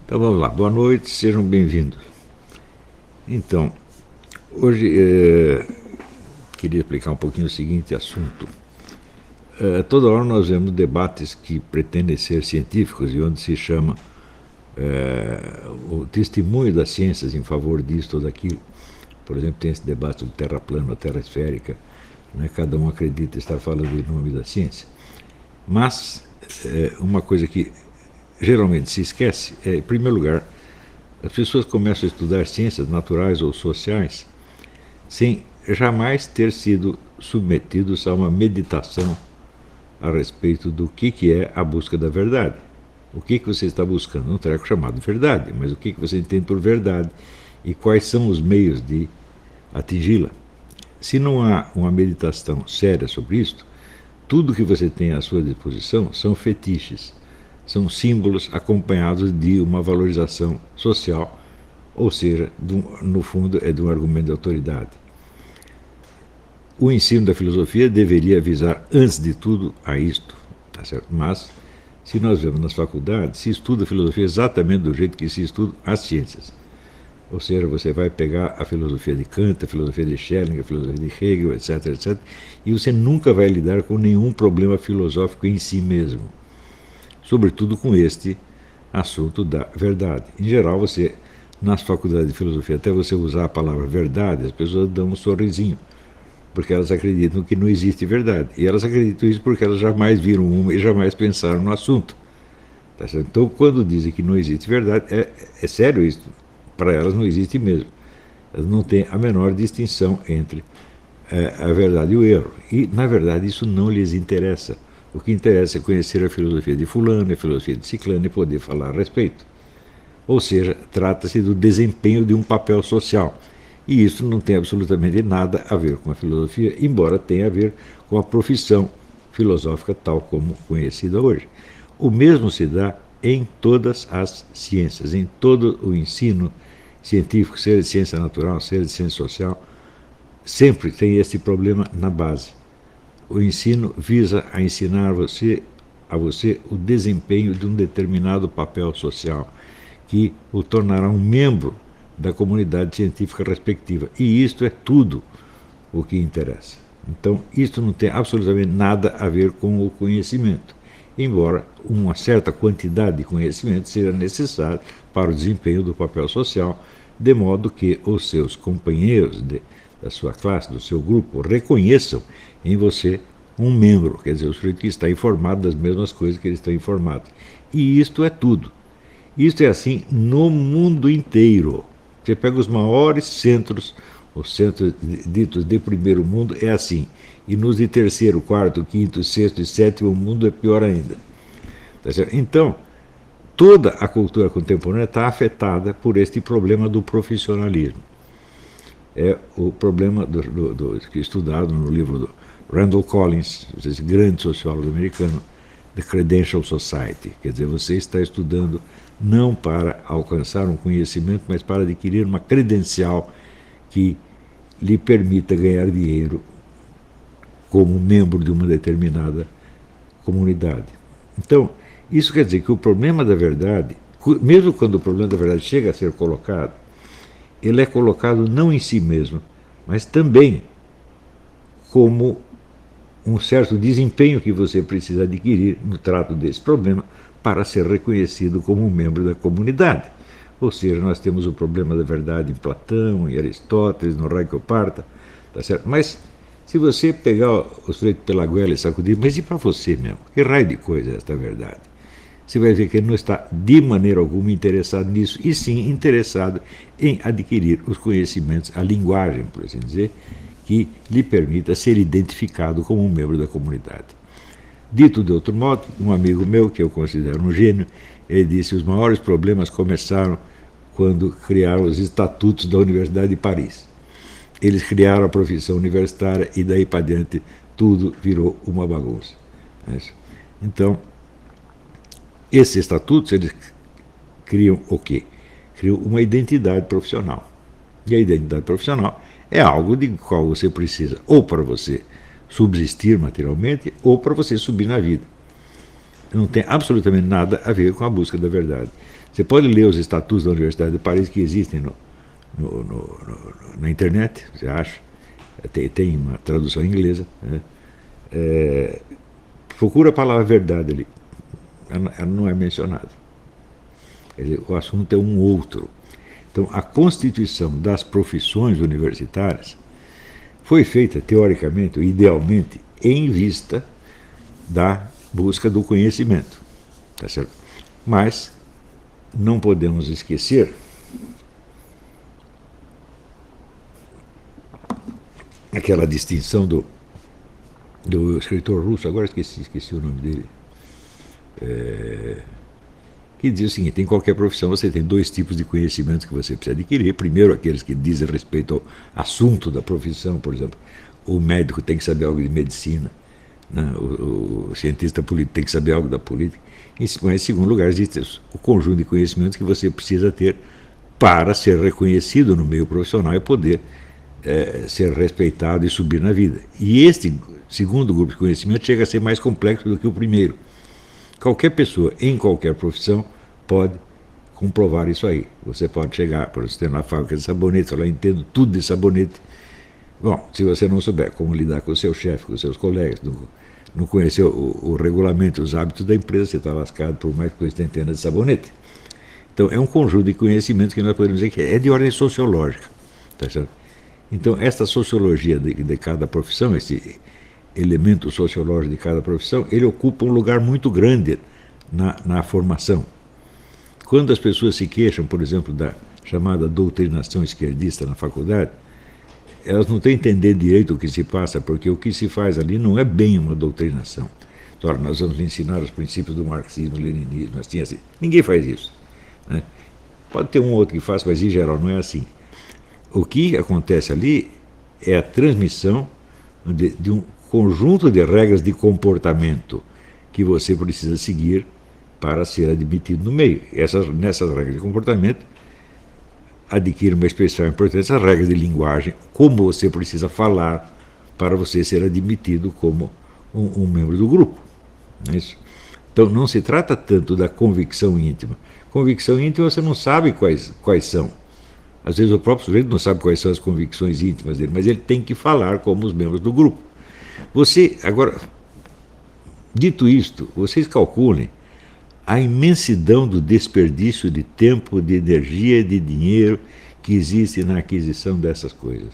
Então vamos lá, boa noite, sejam bem-vindos. Então, hoje queria explicar um pouquinho o seguinte assunto. Toda hora nós vemos debates que pretendem ser científicos e onde se chama o testemunho das ciências em favor disso ou daquilo. Por exemplo, tem esse debate sobre terra plana, terra esférica, né? Cada um acredita estar falando em nome da ciência. Mas uma coisa que geralmente se esquece é, em primeiro lugar, as pessoas começam a estudar ciências naturais ou sociais sem jamais ter sido submetidos a uma meditação a respeito do que é a busca da verdade. O que você está buscando? Um treco chamado verdade, mas o que você entende por verdade e quais são os meios de atingi-la. Se não há uma meditação séria sobre isso, tudo que você tem à sua disposição são fetiches, são símbolos acompanhados de uma valorização social, ou seja, no fundo é de um argumento de autoridade. O ensino da filosofia deveria visar, antes de tudo, a isto, tá certo? Mas, se nós vemos nas faculdades, se estuda a filosofia exatamente do jeito que se estuda as ciências. Ou seja, você vai pegar a filosofia de Kant, a filosofia de Schelling, a filosofia de Hegel, etc., etc., e você nunca vai lidar com nenhum problema filosófico em si mesmo. Sobretudo com este assunto da verdade. Em geral, você, nas faculdades de filosofia, até você usar a palavra verdade, as pessoas dão um sorrisinho, porque elas acreditam que não existe verdade. E elas acreditam isso porque elas jamais viram uma e jamais pensaram no assunto. Tá certo? Então, quando dizem que não existe verdade, é sério isso. Para elas não existe mesmo. Elas não têm a menor distinção entre a verdade e o erro. E, na verdade, isso não lhes interessa. O que interessa é conhecer a filosofia de fulano, a filosofia de ciclano e poder falar a respeito. Ou seja, trata-se do desempenho de um papel social. E isso não tem absolutamente nada a ver com a filosofia, embora tenha a ver com a profissão filosófica tal como conhecida hoje. O mesmo se dá em todas as ciências, em todo o ensino científico, seja de ciência natural, seja de ciência social, sempre tem esse problema na base. O ensino visa a ensinar a você o desempenho de um determinado papel social, que o tornará um membro da comunidade científica respectiva. E isto é tudo o que interessa. Então, isto não tem absolutamente nada a ver com o conhecimento, embora uma certa quantidade de conhecimento seja necessária para o desempenho do papel social, de modo que os seus companheiros da sua classe, do seu grupo, reconheçam em você um membro, quer dizer, o sujeito que está informado das mesmas coisas que eles estão informados. E isto é tudo. Isto é assim no mundo inteiro. Você pega os maiores centros, os centros ditos de primeiro mundo, é assim. E nos de terceiro, quarto, quinto, sexto e sétimo mundo é pior ainda. Tá certo? Então, toda a cultura contemporânea está afetada por este problema do profissionalismo. É o problema que é estudado no livro do Randall Collins, esse grande sociólogo americano, The Credential Society. Quer dizer, você está estudando não para alcançar um conhecimento, mas para adquirir uma credencial que lhe permita ganhar dinheiro como membro de uma determinada comunidade. Então, isso quer dizer que o problema da verdade, mesmo quando o problema da verdade chega a ser colocado, ele é colocado não em si mesmo, mas também como um certo desempenho que você precisa adquirir no trato desse problema para ser reconhecido como um membro da comunidade. Ou seja, nós temos o problema da verdade em Platão, em Aristóteles, no Raicoparta, tá certo? Mas se você pegar o sujeito pela goela e sacudir, mas e para você mesmo? Que raio de coisa é esta verdade? Você vai ver que ele não está de maneira alguma interessado nisso, e sim interessado em adquirir os conhecimentos, a linguagem, por assim dizer, que lhe permita ser identificado como um membro da comunidade. Dito de outro modo, um amigo meu, que eu considero um gênio, ele disse que os maiores problemas começaram quando criaram os estatutos da Universidade de Paris. Eles criaram a profissão universitária e daí para diante tudo virou uma bagunça. Então, esses estatutos, eles criam o quê? Criam uma identidade profissional. E a identidade profissional é algo de qual você precisa, ou para você subsistir materialmente, ou para você subir na vida. Não tem absolutamente nada a ver com a busca da verdade. Você pode ler os estatutos da Universidade de Paris que existem na internet, você acha. Tem uma tradução inglesa. Né? Procura a palavra verdade ali. Ela não é mencionada. Quer dizer, o assunto é um outro. Então, a constituição das profissões universitárias foi feita, teoricamente, ou idealmente, em vista da busca do conhecimento. Tá certo? Mas não podemos esquecer aquela distinção do escritor russo, agora esqueci o nome dele, que diz o seguinte: em qualquer profissão você tem dois tipos de conhecimentos que você precisa adquirir. Primeiro, aqueles que dizem respeito ao assunto da profissão, por exemplo, o médico tem que saber algo de medicina, né? O cientista político tem que saber algo da política. Mas, em segundo lugar, existe o conjunto de conhecimentos que você precisa ter para ser reconhecido no meio profissional e poder ser respeitado e subir na vida. E este segundo grupo de conhecimento chega a ser mais complexo do que o primeiro. Qualquer pessoa, em qualquer profissão, pode comprovar isso aí. Você pode chegar, por exemplo, na fábrica de sabonete, falar, entendo tudo de sabonete. Bom, se você não souber como lidar com o seu chefe, com os seus colegas, não conhecer o regulamento, os hábitos da empresa, você está lascado, por mais que você entenda de sabonete. Então, é um conjunto de conhecimentos que nós podemos dizer que é de ordem sociológica. Tá certo? Então, esta sociologia de cada profissão, esse elemento sociológico de cada profissão, ele ocupa um lugar muito grande na formação. Quando as pessoas se queixam, por exemplo, da chamada doutrinação esquerdista na faculdade, elas não têm entender direito o que se passa, porque o que se faz ali não é bem uma doutrinação. Ora, nós vamos ensinar os princípios do marxismo, leninismo, assim, assim. Ninguém faz isso. Né? Pode ter um ou outro que faça, mas em geral não é assim. O que acontece ali é a transmissão de um conjunto de regras de comportamento que você precisa seguir para ser admitido no meio. Nessas regras de comportamento, adquire uma expressão importante, essas regras de linguagem, como você precisa falar para você ser admitido como um membro do grupo. Não é isso? Então, não se trata tanto da convicção íntima. Convicção íntima você não sabe quais são. Às vezes o próprio sujeito não sabe quais são as convicções íntimas dele, mas ele tem que falar como os membros do grupo. Agora, dito isto, vocês calculem a imensidão do desperdício de tempo, de energia, de dinheiro que existe na aquisição dessas coisas.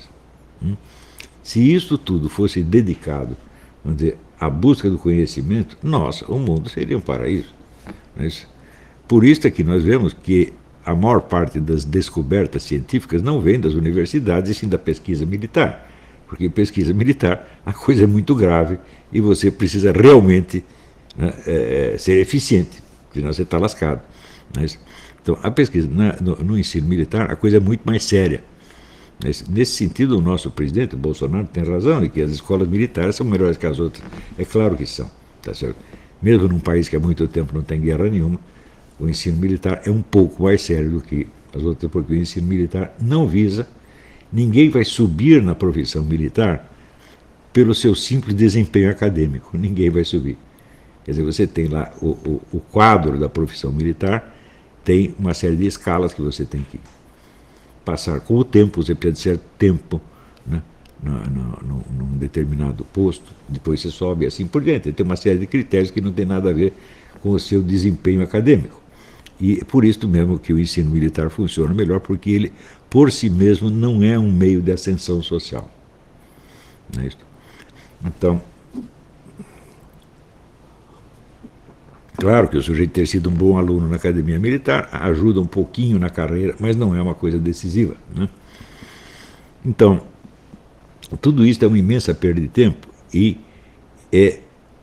Se isso tudo fosse dedicado, vamos dizer, à busca do conhecimento, nossa, o mundo seria um paraíso. Mas, por isso é que nós vemos que a maior parte das descobertas científicas não vem das universidades, e sim da pesquisa militar. Porque pesquisa militar, a coisa é muito grave e você precisa realmente, né, ser eficiente, senão você está lascado. Mas, então, a pesquisa no ensino militar, a coisa é muito mais séria. Nesse sentido, o nosso presidente, o Bolsonaro, tem razão de que as escolas militares são melhores que as outras. É claro que são. Tá certo? Mesmo num país que há muito tempo não tem guerra nenhuma, o ensino militar é um pouco mais sério do que as outras, porque o ensino militar não visa, ninguém vai subir na profissão militar pelo seu simples desempenho acadêmico, ninguém vai subir. Quer dizer, você tem lá o quadro da profissão militar, tem uma série de escalas que você tem que passar com o tempo, você precisa de certo tempo, né, num determinado posto, depois você sobe e assim por diante. Tem uma série de critérios que não tem nada a ver com o seu desempenho acadêmico. E é por isso mesmo que o ensino militar funciona melhor, porque ele, por si mesmo, não é um meio de ascensão social. Não é isso? Então, claro que o sujeito ter sido um bom aluno na academia militar ajuda um pouquinho na carreira, mas não é uma coisa decisiva. Né? Então, tudo isso é uma imensa perda de tempo e é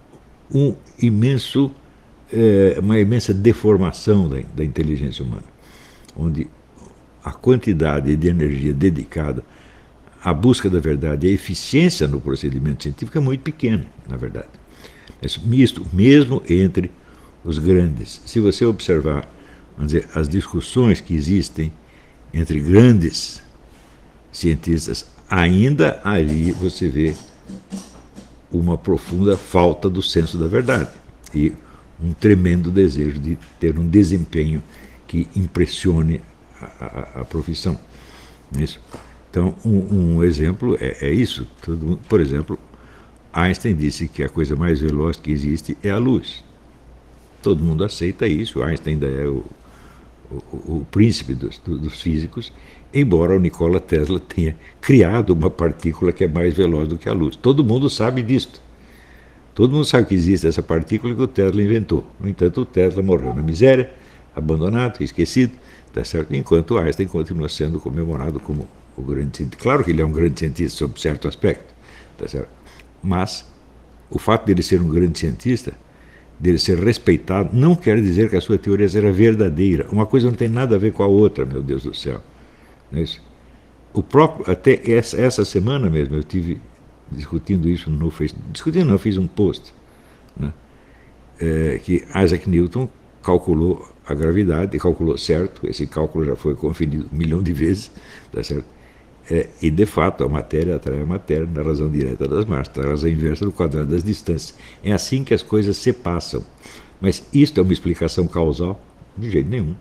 uma imensa deformação da inteligência humana, onde a quantidade de energia dedicada à busca da verdade e a eficiência no procedimento científico é muito pequena, na verdade. Misto, mesmo entre os grandes. Se você observar, vamos dizer, as discussões que existem entre grandes cientistas, ainda ali você vê uma profunda falta do senso da verdade e um tremendo desejo de ter um desempenho que impressione a profissão. Isso. Então, um exemplo é isso. Por exemplo, Einstein disse que a coisa mais veloz que existe é a luz. Todo mundo aceita isso. Einstein ainda é o príncipe dos físicos, embora o Nikola Tesla tenha criado uma partícula que é mais veloz do que a luz. Todo mundo sabe disto. Todo mundo sabe que existe essa partícula que o Tesla inventou. No entanto, o Tesla morreu na miséria, abandonado, esquecido, tá certo? Enquanto Einstein continua sendo comemorado como o grande cientista. Claro que ele é um grande cientista sob certo aspecto, tá certo? Mas o fato dele ser um grande cientista, dele ser respeitado, não quer dizer que a sua teoria seja verdadeira. Uma coisa não tem nada a ver com a outra, meu Deus do céu. Não é isso? Até essa semana mesmo eu tive discutindo isso no Facebook. Discutindo não, eu fiz um post, né, que Isaac Newton calculou a gravidade, e calculou certo, esse cálculo já foi conferido 1 milhão de vezes, tá certo? E de fato a matéria atrai a matéria na razão direta das massas, na razão inversa do quadrado das distâncias. É assim que as coisas se passam. Mas isto é uma explicação causal? De jeito nenhum.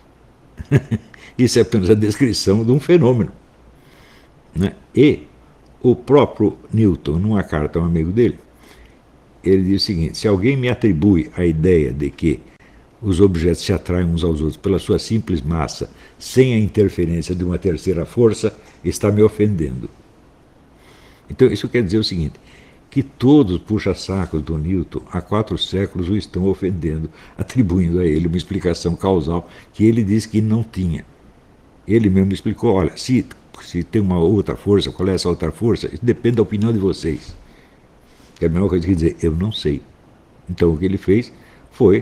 Isso é apenas a descrição de um fenômeno, né? E o próprio Newton, numa carta a um amigo dele, ele diz o seguinte: se alguém me atribui a ideia de que os objetos se atraem uns aos outros pela sua simples massa, sem a interferência de uma terceira força, está me ofendendo. Então isso quer dizer o seguinte, que todos os puxa-sacos do Newton há 4 séculos o estão ofendendo, atribuindo a ele uma explicação causal que ele disse que não tinha. Ele mesmo explicou: olha, se tem uma outra força, qual é essa outra força? Isso depende da opinião de vocês. É a mesma coisa que dizer, eu não sei. Então o que ele fez foi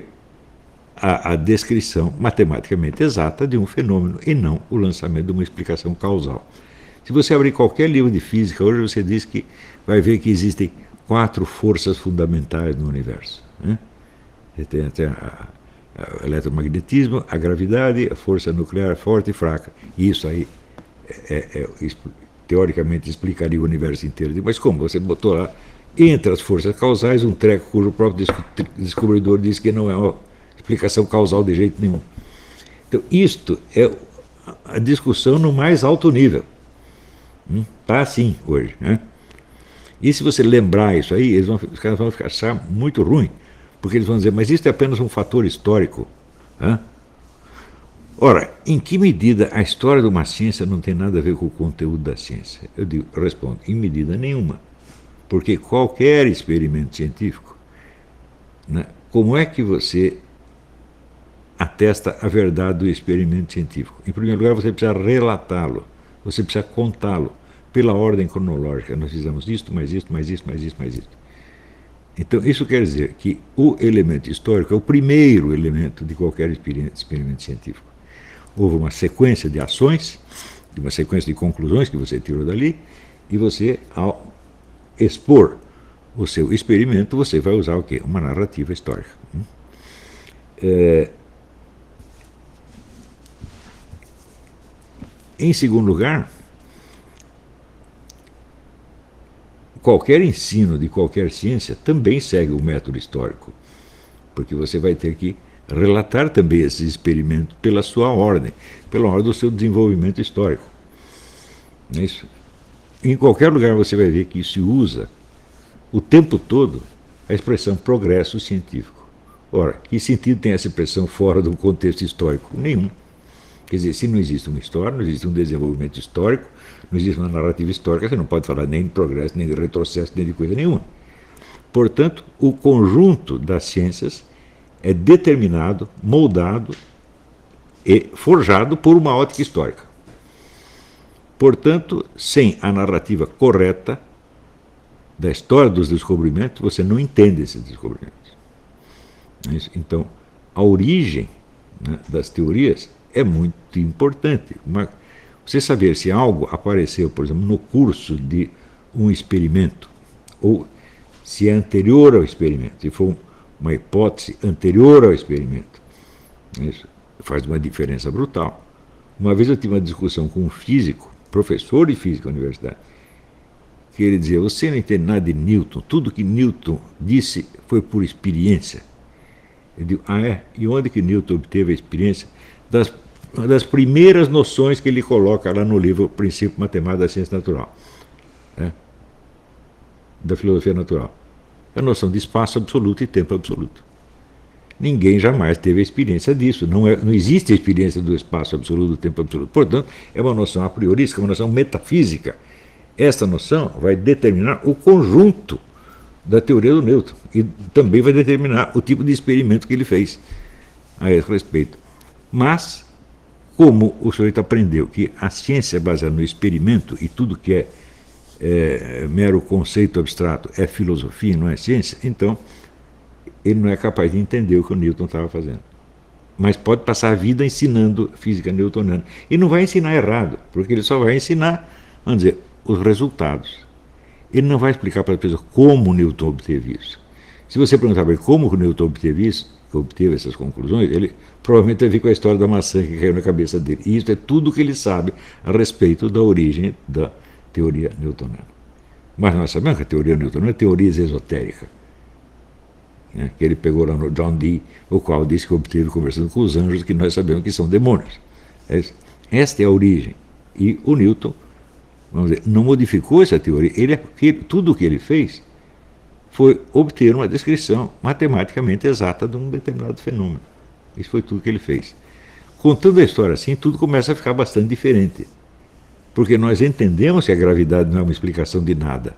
a descrição matematicamente exata de um fenômeno e não o lançamento de uma explicação causal. Se você abrir qualquer livro de física, hoje você diz que vai ver que existem 4 forças fundamentais no universo, né? Você tem até o eletromagnetismo, a gravidade, a força nuclear forte e fraca. E isso aí teoricamente explicaria o universo inteiro. Mas como? Você botou lá, entre as forças causais, um treco cujo próprio descobridor disse que não é uma explicação causal de jeito nenhum. Então, isto é a discussão no mais alto nível. Está assim hoje, né? E se você lembrar isso aí, os caras vão achar muito ruim, porque eles vão dizer, mas isso é apenas um fator histórico. Né? Ora, em que medida a história de uma ciência não tem nada a ver com o conteúdo da ciência? Eu respondo, em medida nenhuma. Porque qualquer experimento científico, né, como é que você atesta a verdade do experimento científico? Em primeiro lugar, você precisa relatá-lo, você precisa contá-lo pela ordem cronológica. Nós fizemos isto, mais isto, mais isto, mais isto, mais isto. Então, isso quer dizer que o elemento histórico é o primeiro elemento de qualquer experimento científico. Houve uma sequência de ações, uma sequência de conclusões que você tirou dali, e você, ao expor o seu experimento, você vai usar o quê? Uma narrativa histórica. Em segundo lugar, qualquer ensino de qualquer ciência também segue o método histórico, porque você vai ter que relatar também esses experimentos pela sua ordem, pela ordem do seu desenvolvimento histórico. Não é isso? Em qualquer lugar você vai ver que se usa o tempo todo a expressão progresso científico. Ora, que sentido tem essa expressão fora do contexto histórico? Nenhum. Quer dizer, se não existe uma história, não existe um desenvolvimento histórico, não existe uma narrativa histórica, você não pode falar nem de progresso, nem de retrocesso, nem de coisa nenhuma. Portanto, o conjunto das ciências é determinado, moldado e forjado por uma ótica histórica. Portanto, sem a narrativa correta da história dos descobrimentos, você não entende esses descobrimentos. Então, a origem, né, das teorias é muito importante. Você saber se algo apareceu, por exemplo, no curso de um experimento, ou se é anterior ao experimento, se for uma hipótese anterior ao experimento, isso faz uma diferença brutal. Uma vez eu tive uma discussão com um físico, professor de física na universidade, que ele dizia, você não entende nada de Newton, tudo que Newton disse foi por experiência. Eu digo, ah é? E onde que Newton obteve a experiência uma das primeiras noções que ele coloca lá no livro Princípio Matemático da Ciência Natural, né? Da filosofia natural. A noção de espaço absoluto e tempo absoluto. Ninguém jamais teve a experiência disso. Não existe a experiência do espaço absoluto, do tempo absoluto. Portanto, é uma noção a priorística, uma noção metafísica. Esta noção vai determinar o conjunto da teoria do Newton e também vai determinar o tipo de experimento que ele fez a esse respeito. Mas, como o sujeito aprendeu que a ciência é baseada no experimento e tudo que é mero conceito abstrato é filosofia, não é ciência, então ele não é capaz de entender o que o Newton estava fazendo. Mas pode passar a vida ensinando física newtoniana. E não vai ensinar errado, porque ele só vai ensinar, vamos dizer, os resultados. Ele não vai explicar para a pessoa como o Newton obteve isso. Se você perguntar para ele como o Newton obteve isso, obteve essas conclusões, ele provavelmente vai vir com a história da maçã que caiu na cabeça dele. E isso é tudo que ele sabe a respeito da origem da teoria newtoniana. Mas nós sabemos que a teoria newtoniana é teoria esotérica, né, que ele pegou lá no John Dee, o qual disse que obteve conversando com os anjos, que nós sabemos que são demônios. Esta é a origem. E o Newton, vamos dizer, não modificou essa teoria. Tudo o que ele fez foi obter uma descrição matematicamente exata de um determinado fenômeno. Isso foi tudo que ele fez. Contando a história assim, tudo começa a ficar bastante diferente. Porque nós entendemos que a gravidade não é uma explicação de nada.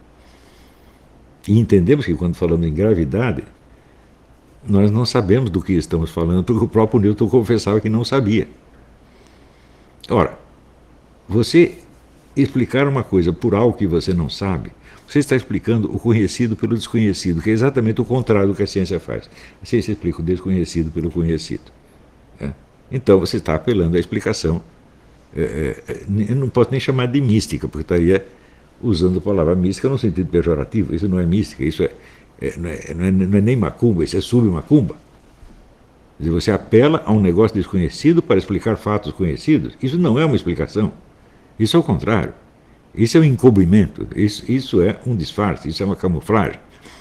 E entendemos que quando falamos em gravidade, nós não sabemos do que estamos falando, porque o próprio Newton confessava que não sabia. Ora, você explicar uma coisa por algo que você não sabe, você está explicando o conhecido pelo desconhecido, que é exatamente o contrário do que a ciência faz. A ciência explica o desconhecido pelo conhecido. Né? Então você está apelando à explicação. Eu não posso nem chamar de mística, porque estaria usando a palavra mística no sentido pejorativo. Isso não é mística, isso não é nem macumba, isso é submacumba. Quer dizer, você apela a um negócio desconhecido para explicar fatos conhecidos. Isso não é uma explicação. Isso é o contrário. Isso é um encobrimento, isso é um disfarce, isso é uma camuflagem.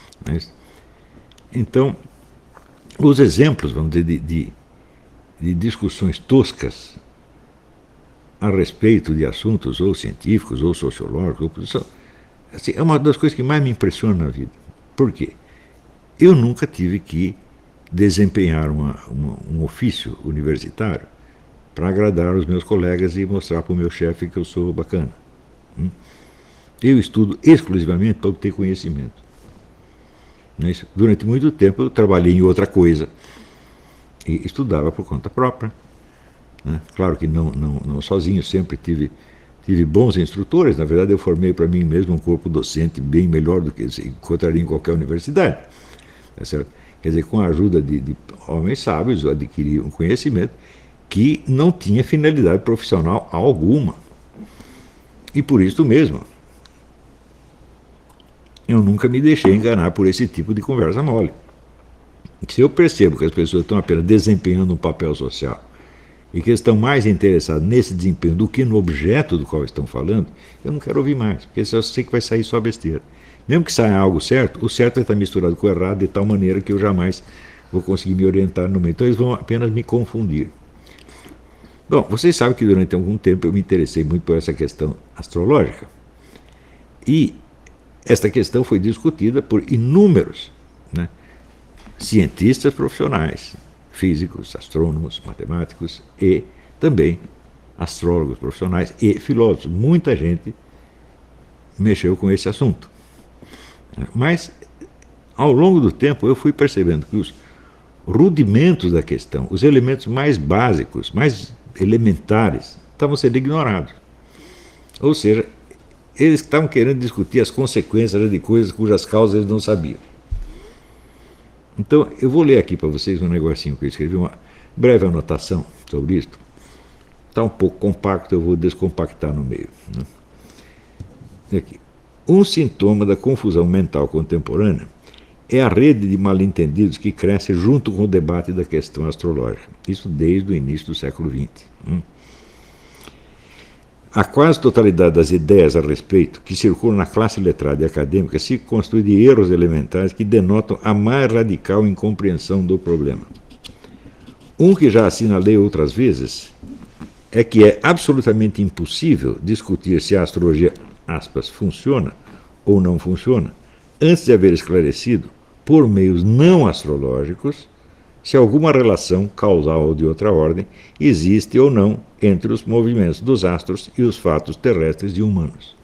Então, os exemplos, vamos dizer, de discussões toscas a respeito de assuntos ou científicos, ou sociológicos, assim, é uma das coisas que mais me impressiona na vida. Por quê? Eu nunca tive que desempenhar um ofício universitário para agradar os meus colegas e mostrar para o meu chefe que eu sou bacana. Eu estudo exclusivamente para obter conhecimento. Durante muito tempo eu trabalhei em outra coisa e estudava por conta própria. Claro que não sozinho, sempre tive bons instrutores. Na verdade, eu formei para mim mesmo um corpo docente bem melhor do que se encontraria em qualquer universidade. Tá certo? Quer dizer, com a ajuda de homens sábios, eu adquiri um conhecimento que não tinha finalidade profissional alguma. E por isso mesmo, eu nunca me deixei enganar por esse tipo de conversa mole. Se eu percebo que as pessoas estão apenas desempenhando um papel social e que estão mais interessados nesse desempenho do que no objeto do qual estão falando, eu não quero ouvir mais, porque eu sei que vai sair só besteira. Mesmo que saia algo certo, o certo vai estar misturado com o errado de tal maneira que eu jamais vou conseguir me orientar no meio. Então eles vão apenas me confundir. Bom, vocês sabem que durante algum tempo eu me interessei muito por essa questão astrológica. E esta questão foi discutida por inúmeros cientistas profissionais, físicos, astrônomos, matemáticos e também astrólogos profissionais e filósofos. Muita gente mexeu com esse assunto. Mas, ao longo do tempo, eu fui percebendo que os rudimentos da questão, os elementos mais básicos, mais elementares, estavam sendo ignorados. Ou seja, eles estavam querendo discutir as consequências de coisas cujas causas eles não sabiam. Então, eu vou ler aqui para vocês um negocinho que eu escrevi, uma breve anotação sobre isso. Está um pouco compacto, eu vou descompactar no meio. Aqui. Um sintoma da confusão mental contemporânea é a rede de mal-entendidos que cresce junto com o debate da questão astrológica. Isso desde o início do século XX. A quase totalidade das ideias a respeito que circulam na classe letrada e acadêmica se constitui de erros elementares que denotam a mais radical incompreensão do problema. Um que já assinalei outras vezes é que é absolutamente impossível discutir se a astrologia, aspas, funciona ou não funciona, antes de haver esclarecido, por meios não astrológicos, se alguma relação causal ou de outra ordem existe ou não entre os movimentos dos astros e os fatos terrestres e humanos.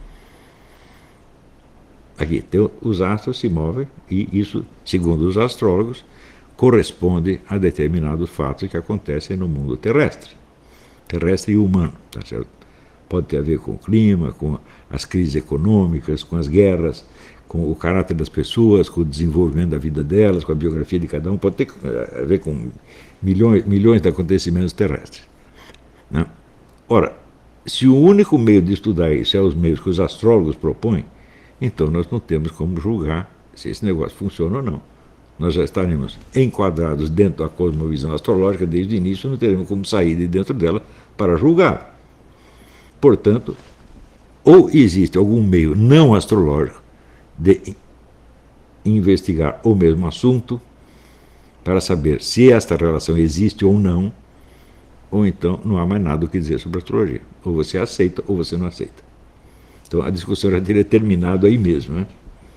Aqui, então, os astros se movem e isso, segundo os astrólogos, corresponde a determinados fatos que acontecem no mundo terrestre e humano, tá certo? Pode ter a ver com o clima, com as crises econômicas, com as guerras, com o caráter das pessoas, com o desenvolvimento da vida delas, com a biografia de cada um, pode ter a ver com milhões de acontecimentos terrestres. Né? Ora, se o único meio de estudar isso é os meios que os astrólogos propõem, então nós não temos como julgar se esse negócio funciona ou não. Nós já estaremos enquadrados dentro da cosmovisão astrológica desde o início, não teremos como sair de dentro dela para julgar. Portanto, ou existe algum meio não astrológico de investigar o mesmo assunto para saber se esta relação existe ou não, ou então não há mais nada o que dizer sobre astrologia. Ou você aceita ou você não aceita. Então a discussão já teria terminado aí mesmo, né?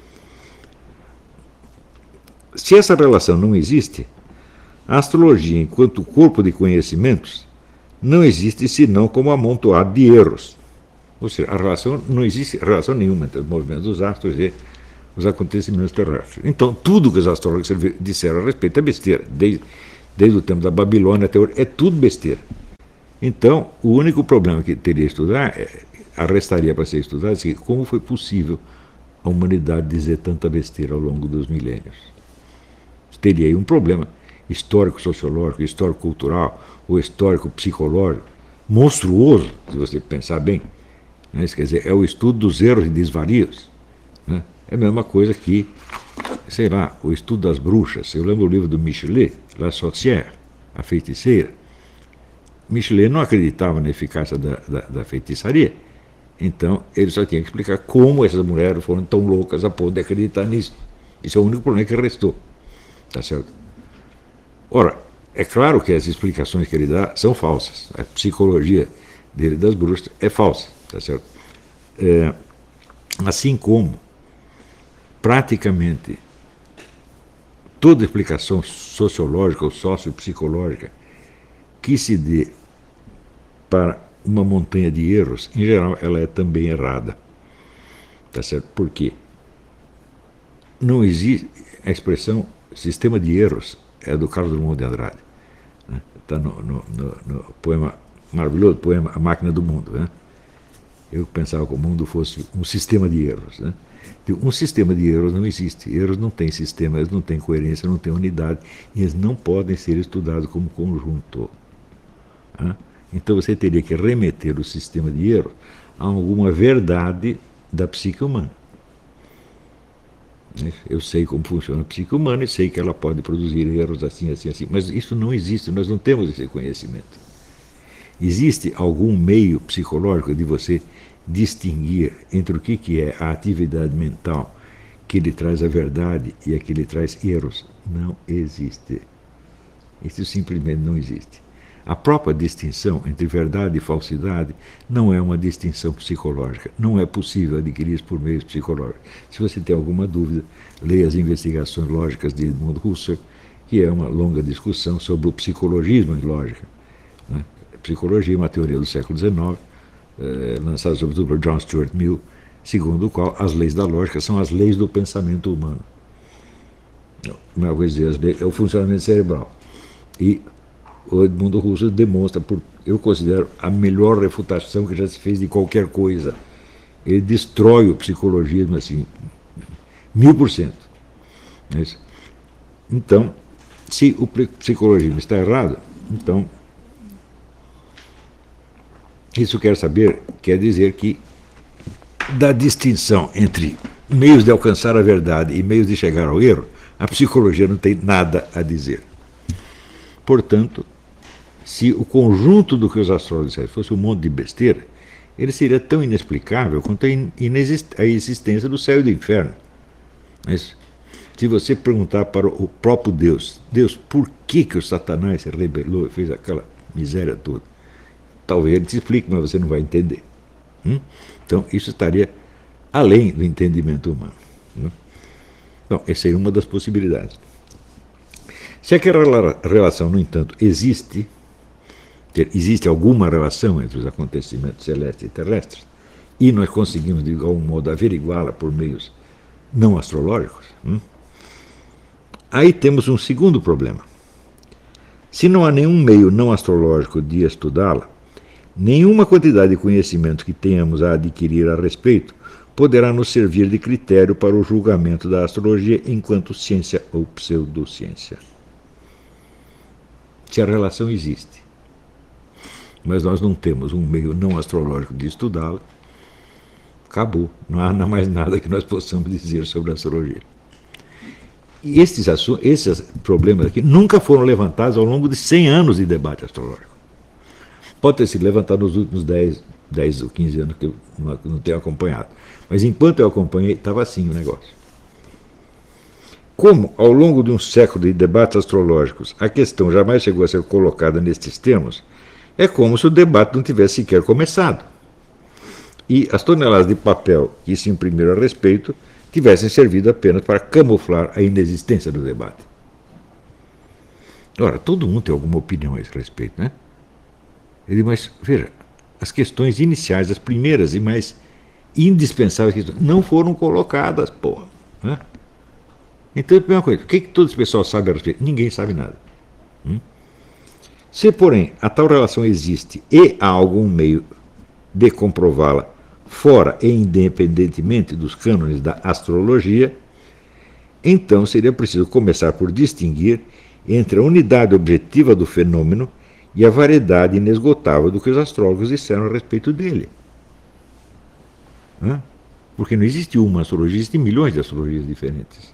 Se essa relação não existe, a astrologia, enquanto corpo de conhecimentos, não existe senão como amontoado de erros. Ou seja, não existe relação nenhuma entre os movimentos dos astros e os acontecimentos terrestres. Então, tudo que os astrólogos disseram a respeito é besteira. Desde o tempo da Babilônia até hoje, é tudo besteira. Então, o único problema que teria que estudar, restaria para ser estudado, é como foi possível a humanidade dizer tanta besteira ao longo dos milênios. Teria aí um problema histórico-sociológico, histórico-cultural ou histórico-psicológico monstruoso, se você pensar bem. Né? Quer dizer, é o estudo dos erros e desvarios. Né? É a mesma coisa que, sei lá, o estudo das bruxas. Eu lembro o livro do Michelet, La Sorcière, a feiticeira. Michelet não acreditava na eficácia da feitiçaria. Então, ele só tinha que explicar como essas mulheres foram tão loucas a ponto de acreditar nisso. Isso é o único problema que restou. Tá certo? Ora, é claro que as explicações que ele dá são falsas. A psicologia dele das bruxas é falsa. Tá certo? Assim como, praticamente, toda explicação sociológica ou sociopsicológica que se dê para uma montanha de erros, em geral, ela é também errada. Tá certo? Por quê? Não existe a expressão sistema de erros, é do Carlos Drummond de Andrade. Está no poema, maravilhoso poema A Máquina do Mundo. Né? Eu pensava que o mundo fosse um sistema de erros. Né? Um sistema de erros não existe. Erros não têm sistema, eles não têm coerência, não têm unidade, e eles não podem ser estudados como conjunto. Né? Então você teria que remeter o sistema de erros a alguma verdade da psique humana. Eu sei como funciona a psique humana e sei que ela pode produzir erros assim, assim, assim. Mas isso não existe, nós não temos esse conhecimento. Existe algum meio psicológico de você distinguir entre o que é a atividade mental que lhe traz a verdade e a que lhe traz erros? Não existe. Isso simplesmente não existe. A própria distinção entre verdade e falsidade não é uma distinção psicológica. Não é possível adquirir isso por meios psicológicos. Se você tem alguma dúvida, leia as investigações lógicas de Edmund Husserl, que é uma longa discussão sobre o psicologismo em lógica. Né? A psicologia é uma teoria do século XIX, lançada sobretudo por John Stuart Mill, segundo o qual as leis da lógica são as leis do pensamento humano. Não é dizer, é o funcionamento cerebral. E o Edmund Husserl demonstra, eu considero, a melhor refutação que já se fez de qualquer coisa. Ele destrói o psicologismo assim, 1000%. Então, se o psicologismo está errado, então, isso quer dizer que da distinção entre meios de alcançar a verdade e meios de chegar ao erro, a psicologia não tem nada a dizer. Portanto, se o conjunto do que os astrólogos disseram fosse um monte de besteira, ele seria tão inexplicável quanto a existência do céu e do inferno. Mas, Se você perguntar para o próprio Deus, Deus, por que o Satanás se rebelou e fez aquela miséria toda? Talvez ele te explique, mas você não vai entender. Então, isso estaria além do entendimento humano. Então, essa é uma das possibilidades. Se aquela relação, no entanto, existe alguma relação entre os acontecimentos celestes e terrestres, e nós conseguimos, de algum modo, averiguá-la por meios não astrológicos, aí temos um segundo problema. Se não há nenhum meio não astrológico de estudá-la, nenhuma quantidade de conhecimento que tenhamos a adquirir a respeito poderá nos servir de critério para o julgamento da astrologia enquanto ciência ou pseudociência. Se a relação existe, mas nós não temos um meio não astrológico de estudá-la, acabou. Não há mais nada que nós possamos dizer sobre a astrologia. E esses problemas aqui nunca foram levantados ao longo de 100 anos de debate astrológico. Pode ter sido levantado nos últimos 10 ou 15 anos que eu não tenho acompanhado. Mas enquanto eu acompanhei, estava assim o negócio. Como, ao longo de um século de debates astrológicos, a questão jamais chegou a ser colocada nestes termos, é como se o debate não tivesse sequer começado. E as toneladas de papel que se imprimiram a respeito tivessem servido apenas para camuflar a inexistência do debate. Ora, todo mundo tem alguma opinião a esse respeito, né? Mas, veja, as questões iniciais, as primeiras e mais indispensáveis questões, não foram colocadas, porra. Né? Então, a primeira coisa, o que todo esse pessoal sabe a respeito? Ninguém sabe nada. Se, porém, a tal relação existe e há algum meio de comprová-la fora e independentemente dos cânones da astrologia, então seria preciso começar por distinguir entre a unidade objetiva do fenômeno e a variedade inesgotável do que os astrólogos disseram a respeito dele. Porque não existe uma astrologia, existem milhões de astrologias diferentes.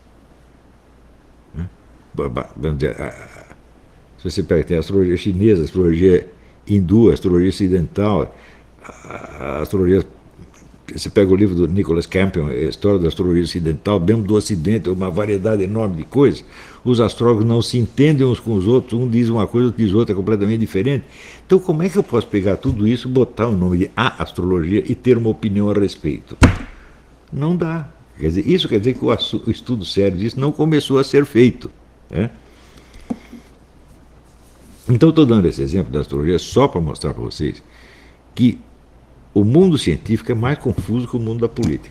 Vamos dizer, se você pega, tem a astrologia chinesa, a astrologia hindu, a astrologia ocidental, a astrologia. Você pega o livro do Nicholas Campion, a História da Astrologia Ocidental, mesmo do Ocidente, uma variedade enorme de coisas. Os astrólogos não se entendem uns com os outros, um diz uma coisa, outro diz outra, é completamente diferente. Então, como é que eu posso pegar tudo isso, botar o nome de A Astrologia e ter uma opinião a respeito? Não dá. Quer dizer, isso quer dizer que o estudo sério disso não começou a ser feito. Então, estou dando esse exemplo da astrologia só para mostrar para vocês que o mundo científico é mais confuso que o mundo da política.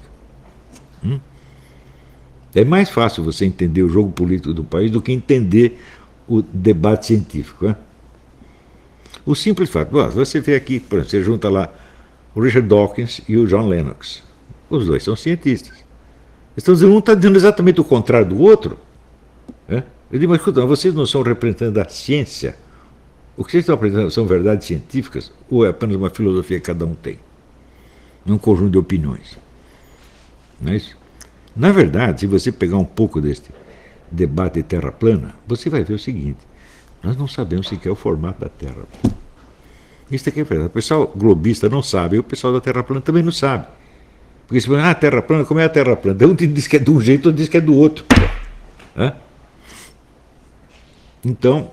É mais fácil você entender o jogo político do país do que entender o debate científico. O simples fato, você vê aqui, por exemplo, você junta lá o Richard Dawkins e o John Lennox. Os dois são cientistas. Estão dizendo, um está dizendo exatamente o contrário do outro. Eu digo, mas escuta, vocês não são representantes da ciência? O que vocês estão apresentando são verdades científicas ou é apenas uma filosofia que cada um tem? Num conjunto de opiniões. Não é isso? Na verdade, se você pegar um pouco deste debate de Terra plana, você vai ver o seguinte, nós não sabemos sequer o formato da Terra. Isso aqui é verdade. O pessoal globista não sabe, e o pessoal da Terra plana também não sabe. Porque se fala, Terra plana, como é a Terra plana? Um diz que é de um jeito, outro diz que é do outro. Então,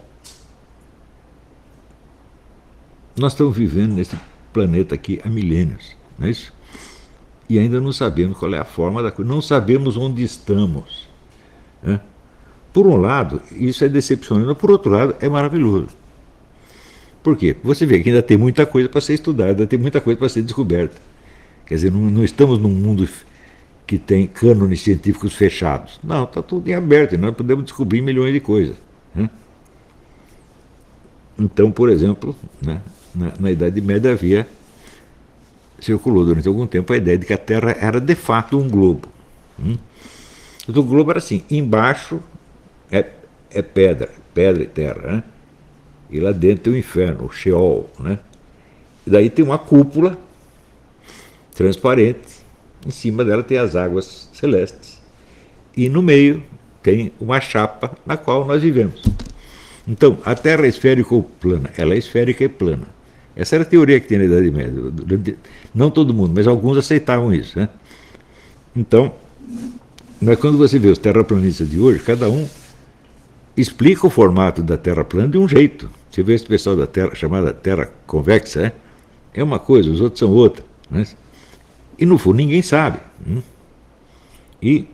nós estamos vivendo nesse planeta aqui há milênios. Não é isso? E ainda não sabemos qual é a forma da coisa, não sabemos onde estamos. Por um lado, isso é decepcionante, por outro lado, é maravilhoso. Por quê? Você vê que ainda tem muita coisa para ser estudada, ainda tem muita coisa para ser descoberta. Quer dizer, não estamos num mundo que tem cânones científicos fechados. Não, está tudo em aberto e nós podemos descobrir milhões de coisas. Então, por exemplo, na Idade Média circulou durante algum tempo a ideia de que a Terra era de fato um globo. O globo era assim, embaixo é pedra e terra, e lá dentro tem o inferno, o Sheol. E daí tem uma cúpula transparente, em cima dela tem as águas celestes, e no meio tem uma chapa na qual nós vivemos. Então, a Terra é esférica ou plana? Ela é esférica e plana. Essa era a teoria que tinha na Idade Média. Não todo mundo, mas alguns aceitavam isso. Então, Mas quando você vê os terraplanistas de hoje, cada um explica o formato da Terra plana de um jeito. Você vê esse pessoal da Terra, chamada Terra convexa, é uma coisa, os outros são outra. Né? E no fundo ninguém sabe. E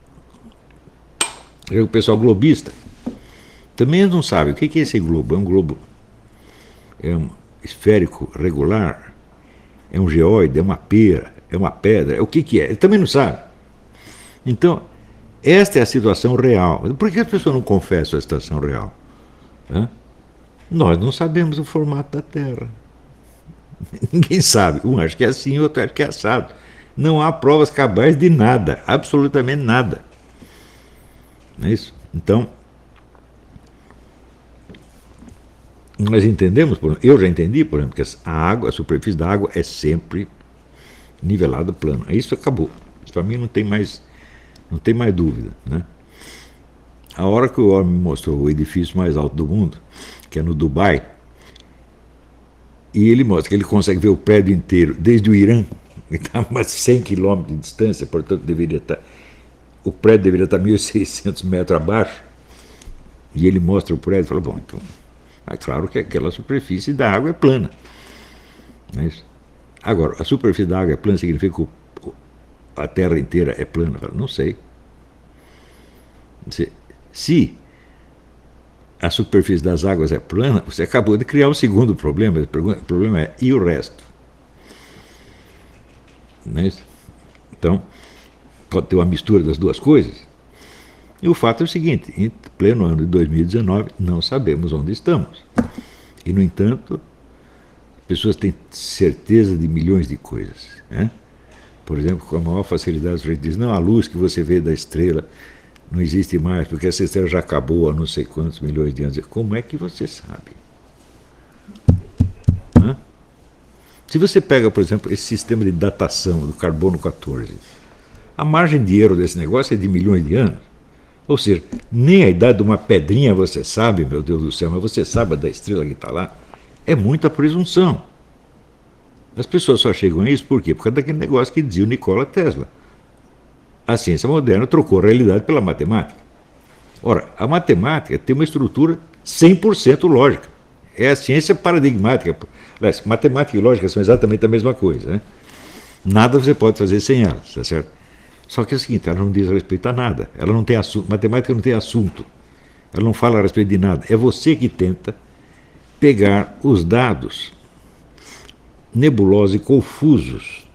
o pessoal globista também não sabe o que é esse globo. É um globo, é um esférico regular, é um geóide, é uma pera, é uma pedra, é o que é? Ele também não sabe. Então, esta é a situação real. Por que as pessoas não confessam a situação real? Nós não sabemos o formato da Terra. Ninguém sabe. Um acha que é assim, outro acha que é assado. Não há provas cabais de nada, absolutamente nada. Não é isso? Então, nós entendemos, eu já entendi, por exemplo, que a superfície da água é sempre nivelada plana. Isso acabou. Isso para mim não tem mais dúvida. Né? A hora que o homem me mostrou o edifício mais alto do mundo, que é no Dubai, e ele mostra que ele consegue ver o prédio inteiro, desde o Irã, que está a umas 100 quilômetros de distância, portanto o prédio deveria estar 1.600 metros abaixo, e ele mostra o prédio e fala, bom, então, é claro que aquela superfície da água é plana. Não é isso? Agora, a superfície da água é plana significa que a Terra inteira é plana? Não sei. Se a superfície das águas é plana, você acabou de criar um segundo problema. O problema é, e o resto? Não é isso? Então, pode ter uma mistura das duas coisas. E o fato é o seguinte, em pleno ano de 2019, não sabemos onde estamos. E, no entanto, as pessoas têm certeza de milhões de coisas. Né? Por exemplo, com a maior facilidade, a gente diz, não, a luz que você vê da estrela não existe mais, porque essa estrela já acabou há não sei quantos milhões de anos. Como é que você sabe? Se você pega, por exemplo, esse sistema de datação do carbono 14, a margem de erro desse negócio é de milhões de anos. Ou seja, nem a idade de uma pedrinha você sabe, meu Deus do céu, mas você sabe da estrela que está lá. É muita presunção. As pessoas só chegam a isso por quê? Por causa daquele negócio que dizia o Nikola Tesla. A ciência moderna trocou a realidade pela matemática. Ora, a matemática tem uma estrutura 100% lógica. É a ciência paradigmática. Aliás, matemática e lógica são exatamente a mesma coisa. Né? Nada você pode fazer sem elas, tá certo? Só que é o seguinte, ela não diz respeito a nada. Ela não tem assunto. Matemática não tem assunto. Ela não fala a respeito de nada. É você que tenta pegar os dados nebulosos e confusos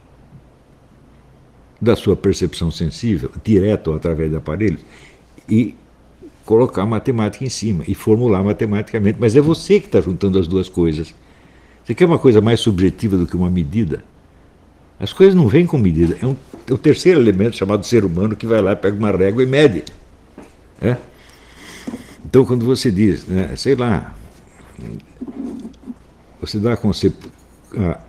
da sua percepção sensível, direto ou através de aparelhos, e colocar matemática em cima, e formular matematicamente. Mas é você que está juntando as duas coisas. Você quer uma coisa mais subjetiva do que uma medida? As coisas não vêm com medida. É o terceiro elemento chamado ser humano que vai lá, pega uma régua e mede. Então, quando você diz, né, sei lá, você dá a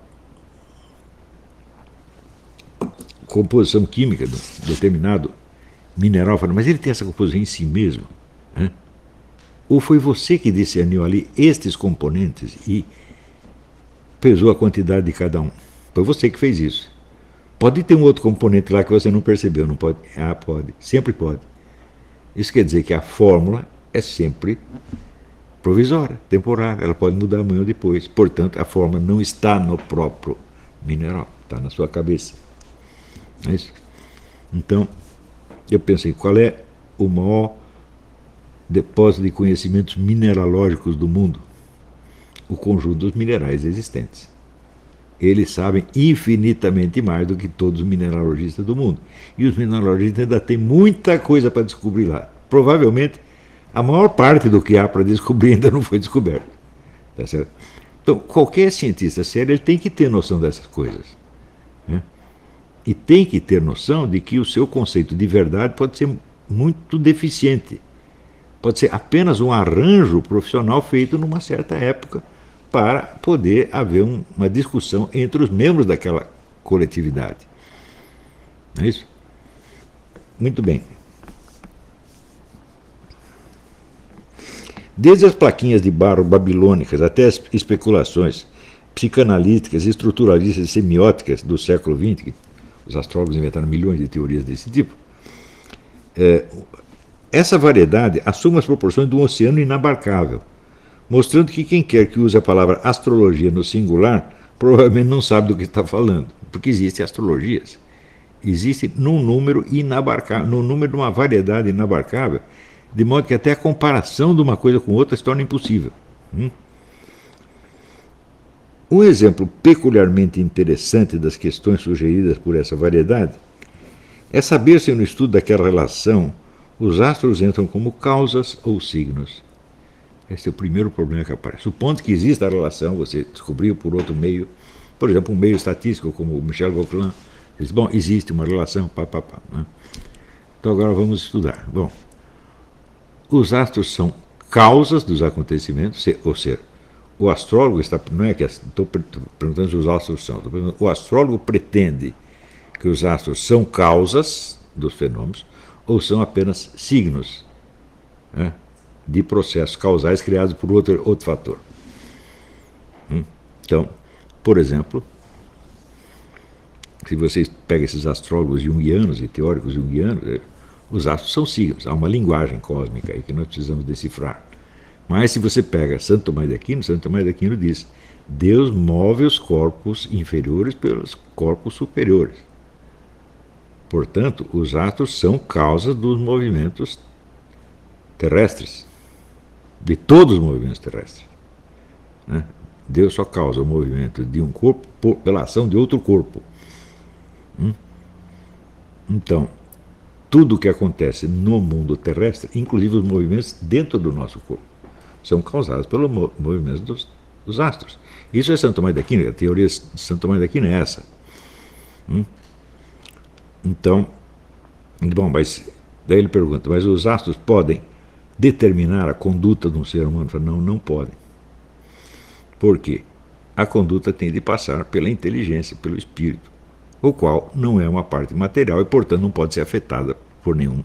composição química de um determinado mineral, fala, mas ele tem essa composição em si mesmo? Né? Ou foi você que discerniu ali estes componentes e pesou a quantidade de cada um? Foi você que fez isso. Pode ter um outro componente lá que você não percebeu, não pode? Ah, pode. Sempre pode. Isso quer dizer que a fórmula é sempre provisória, temporária. Ela pode mudar amanhã ou depois. Portanto, a fórmula não está no próprio mineral, está na sua cabeça. É isso? Então, eu pensei, qual é o maior depósito de conhecimentos mineralógicos do mundo? O conjunto dos minerais existentes. Eles sabem infinitamente mais do que todos os mineralogistas do mundo. E os mineralogistas ainda têm muita coisa para descobrir lá. Provavelmente, a maior parte do que há para descobrir ainda não foi descoberto. Tá certo? Então, qualquer cientista sério ele tem que ter noção dessas coisas. Né? E tem que ter noção de que o seu conceito de verdade pode ser muito deficiente. Pode ser apenas um arranjo profissional feito numa certa época para poder haver uma discussão entre os membros daquela coletividade. Não é isso? Muito bem. Desde as plaquinhas de barro babilônicas até as especulações psicanalíticas, estruturalistas e semióticas do século XX, os astrólogos inventaram milhões de teorias desse tipo, essa variedade assume as proporções de um oceano inabarcável, mostrando que quem quer que use a palavra astrologia no singular provavelmente não sabe do que está falando, porque existem astrologias. Existe num número inabarcável, num número de uma variedade inabarcável, de modo que até a comparação de uma coisa com outra se torna impossível. Um exemplo peculiarmente interessante das questões sugeridas por essa variedade é saber se no estudo daquela relação os astros entram como causas ou signos. Esse é o primeiro problema que aparece. Supondo que exista a relação, você descobriu por outro meio, por exemplo, um meio estatístico como o Michel Gauquelin, diz, bom, existe uma relação, né? Então agora vamos estudar. Bom, os astros são causas dos acontecimentos, ou seja, o astrólogo está, não é que estou perguntando se os astros são, o astrólogo pretende que os astros são causas dos fenômenos ou são apenas signos, né, de processos causais criados por outro fator. Então, por exemplo, se vocês pegam esses astrólogos junguianos e teóricos junguianos, os astros são signos, há uma linguagem cósmica aí que nós precisamos decifrar. Mas se você pega Santo Tomás de Aquino diz: Deus move os corpos inferiores pelos corpos superiores. Portanto, os astros são causas dos movimentos terrestres, de todos os movimentos terrestres. Né? Deus só causa o movimento de um corpo pela ação de outro corpo. Então, tudo o que acontece no mundo terrestre, inclusive os movimentos dentro do nosso corpo, são causados pelos movimentos dos astros. Isso é Santo Tomás de Aquino, a teoria de Santo Tomás de Aquino é essa. Então, bom, mas daí ele pergunta, mas os astros podem determinar a conduta de um ser humano? Fala, não, não podem. Por quê? A conduta tem de passar pela inteligência, pelo espírito, o qual não é uma parte material e, portanto, não pode ser afetada por nenhum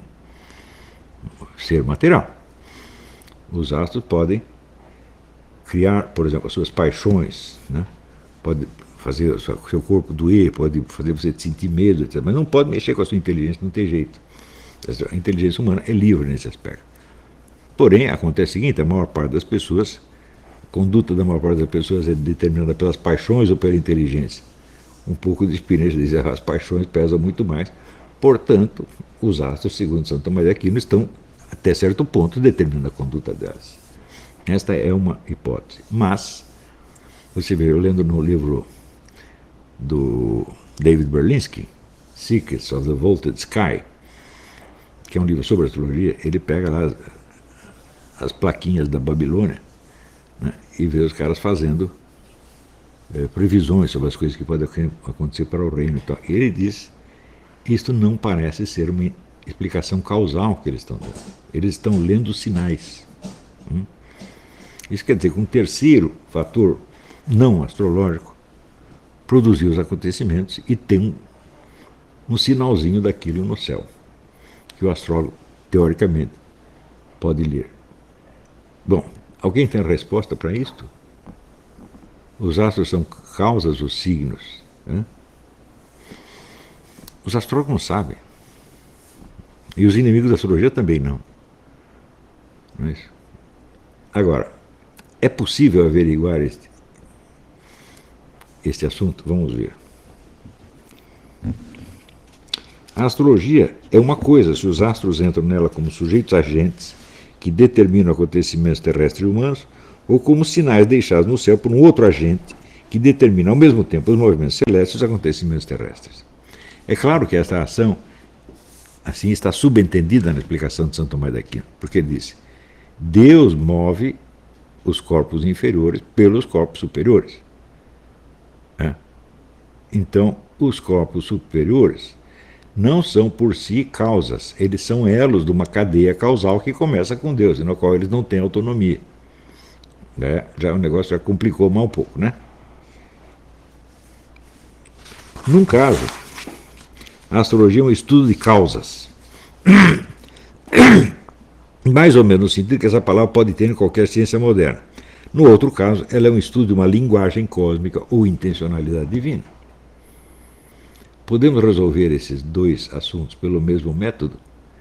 ser material. Os astros podem criar, por exemplo, as suas paixões, né? Pode fazer o seu corpo doer, pode fazer você sentir medo, etc. Mas não pode mexer com a sua inteligência, não tem jeito. A inteligência humana é livre nesse aspecto. Porém, acontece o seguinte, a maior parte das pessoas, a conduta da maior parte das pessoas é determinada pelas paixões ou pela inteligência. Um pouco de experiência diz que as paixões pesam muito mais. Portanto, os astros, segundo Santo Tomás de Aquino, estão, até certo ponto, determinando a conduta delas. Esta é uma hipótese. Mas, você vê, eu lendo no livro do David Berlinski, Secrets of the Vaulted Sky, que é um livro sobre astrologia, ele pega lá as plaquinhas da Babilônia, né, e vê os caras fazendo previsões sobre as coisas que podem acontecer para o reino. Então, ele diz, isto não parece ser uma explicação causal que eles estão dando. Eles estão lendo sinais. Isso quer dizer que um terceiro fator não astrológico produziu os acontecimentos e tem um sinalzinho daquilo no céu, que o astrólogo, teoricamente, pode ler. Bom, alguém tem a resposta para isto? Os astros são causas ou signos? Né? Os astrólogos não sabem. E os inimigos da astrologia também não. Não é isso? Agora, é possível averiguar este assunto? Vamos ver. A astrologia é uma coisa se os astros entram nela como sujeitos agentes que determinam acontecimentos terrestres e humanos, ou como sinais deixados no céu por um outro agente que determina ao mesmo tempo os movimentos celestes e os acontecimentos terrestres. É claro que esta ação assim está subentendida na explicação de Santo Tomás de Aquino, porque ele disse: Deus move os corpos inferiores pelos corpos superiores. Então, os corpos superiores não são por si causas, eles são elos de uma cadeia causal que começa com Deus, e no qual eles não têm autonomia. Já o negócio já complicou mais um pouco, né? Num caso, a astrologia é um estudo de causas. Mais ou menos no sentido que essa palavra pode ter em qualquer ciência moderna. No outro caso, ela é um estudo de uma linguagem cósmica ou intencionalidade divina. Podemos resolver esses dois assuntos pelo mesmo método?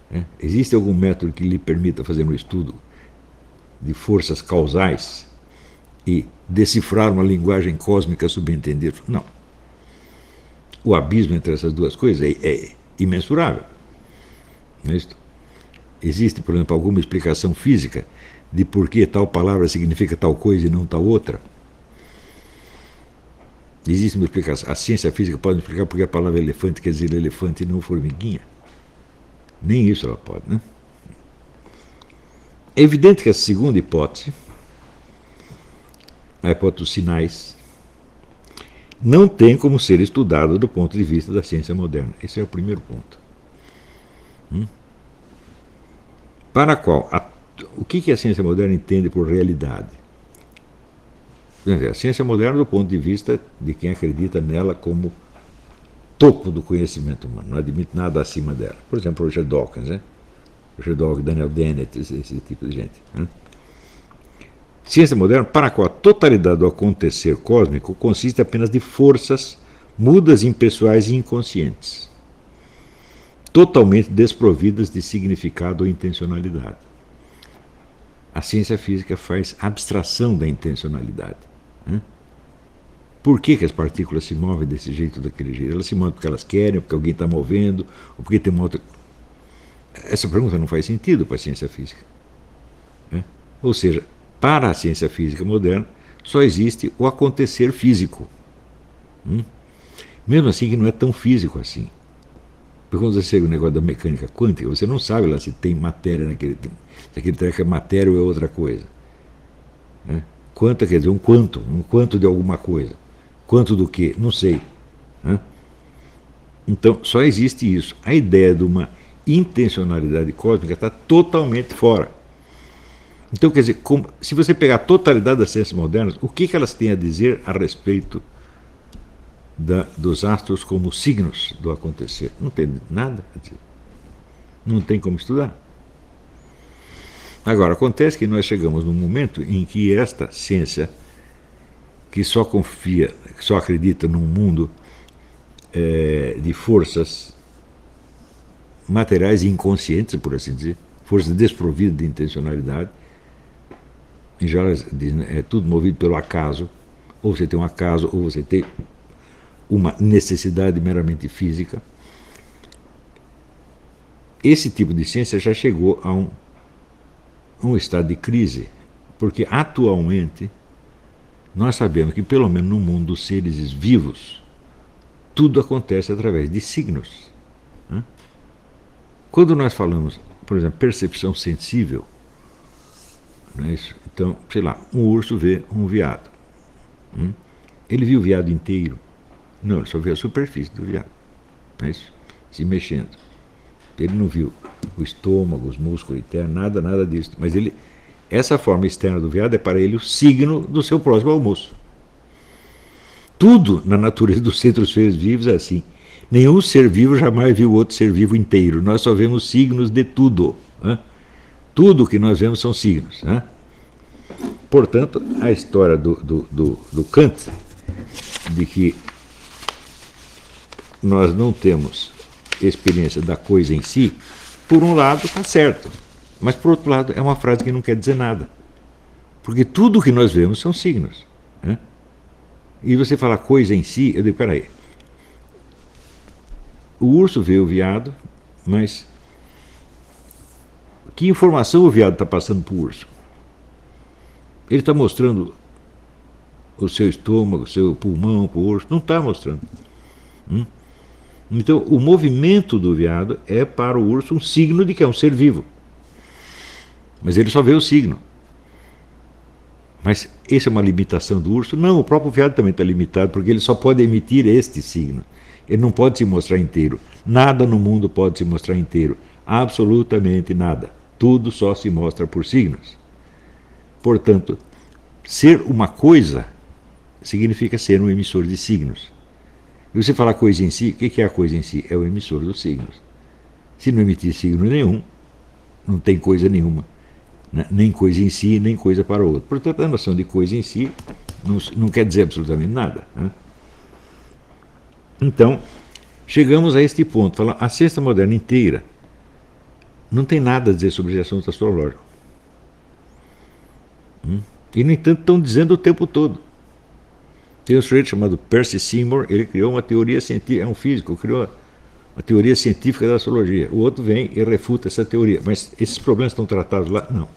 Né? Existe algum método que lhe permita fazer um estudo de forças causais e decifrar uma linguagem cósmica subentendida? Não. O abismo entre essas duas coisas é imensurável. Não é isso? Existe, por exemplo, alguma explicação física de por que tal palavra significa tal coisa e não tal outra? Existe uma explicação. A ciência física pode explicar por que a palavra elefante quer dizer elefante e não formiguinha. Nem isso ela pode, né? É evidente que a segunda hipótese, a hipótese dos sinais, não tem como ser estudada do ponto de vista da ciência moderna. Esse é o primeiro ponto. Para a qual, o que a ciência moderna entende por realidade? A ciência moderna do ponto de vista de quem acredita nela como topo do conhecimento humano, não admite nada acima dela. Por exemplo, Roger Dawkins, né? Roger Dawkins, Daniel Dennett, esse tipo de gente. Né? Ciência moderna, para a qual a totalidade do acontecer cósmico consiste apenas de forças mudas, impessoais e inconscientes, totalmente desprovidas de significado ou intencionalidade. A ciência física faz abstração da intencionalidade. Né? Por que as partículas se movem desse jeito ou daquele jeito? Elas se movem porque elas querem, ou porque alguém está movendo, ou porque tem uma outra... Essa pergunta não faz sentido para a ciência física. Né? Ou seja, para a ciência física moderna, só existe o acontecer físico. Mesmo assim que não é tão físico assim. Porque quando você chega no negócio da mecânica quântica, você não sabe lá se tem matéria naquele... Se aquele treco é matéria ou é outra coisa. Né? Quanto quer dizer um quanto de alguma coisa. Quanto do quê? Não sei. Né? Então, só existe isso. A ideia de uma intencionalidade cósmica está totalmente fora. Então, quer dizer, se você pegar a totalidade das ciências modernas, o que elas têm a dizer a respeito dos astros como signos do acontecer? Não tem nada a dizer. Não tem como estudar. Agora, acontece que nós chegamos num momento em que esta ciência, que só confia, que só acredita num mundo de forças materiais e inconscientes, por assim dizer, forças desprovidas de intencionalidade, em geral é tudo movido pelo acaso, ou você tem um acaso, ou você tem uma necessidade meramente física. Esse tipo de ciência já chegou a um estado de crise, porque atualmente nós sabemos que, pelo menos no mundo dos seres vivos, tudo acontece através de signos. Né? Quando nós falamos, por exemplo, percepção sensível, não é isso? Então, sei lá, um urso vê um veado. Ele viu o veado inteiro? Não, ele só viu a superfície do veado. Não é isso? Se mexendo. Ele não viu o estômago, os músculos internos, nada disso. Mas essa forma externa do veado é para ele o signo do seu próximo almoço. Tudo na natureza dos centros seres vivos é assim. Nenhum ser vivo jamais viu outro ser vivo inteiro. Nós só vemos signos de tudo. Né? Tudo que nós vemos são signos. Né? Portanto, a história do Kant, de que nós não temos experiência da coisa em si, por um lado está certo, mas por outro lado é uma frase que não quer dizer nada, porque tudo que nós vemos são signos. Né? E você fala coisa em si, eu digo, peraí, o urso vê o veado, mas que informação o veado está passando para o urso? Ele está mostrando o seu estômago, o seu pulmão para o urso? Não está mostrando. Então, o movimento do veado é para o urso um signo de que é um ser vivo. Mas ele só vê o signo. Mas essa é uma limitação do urso? Não, o próprio veado também está limitado, porque ele só pode emitir este signo. Ele não pode se mostrar inteiro. Nada no mundo pode se mostrar inteiro. Absolutamente nada. Tudo só se mostra por signos. Portanto, ser uma coisa significa ser um emissor de signos. E você falar coisa em si, o que é a coisa em si? É o emissor dos signos. Se não emitir signo nenhum, não tem coisa nenhuma. Né? Nem coisa em si, nem coisa para o outro. Portanto, a noção de coisa em si não quer dizer absolutamente nada. Né? Então, chegamos a este ponto. A ciência moderna inteira não tem nada a dizer sobre esse assunto astrológico. E, no entanto, estão dizendo o tempo todo. Tem um sujeito chamado Percy Seymour, ele criou uma teoria científica, é um físico, criou uma teoria científica da astrologia. O outro vem e refuta essa teoria. Mas esses problemas estão tratados lá? Não.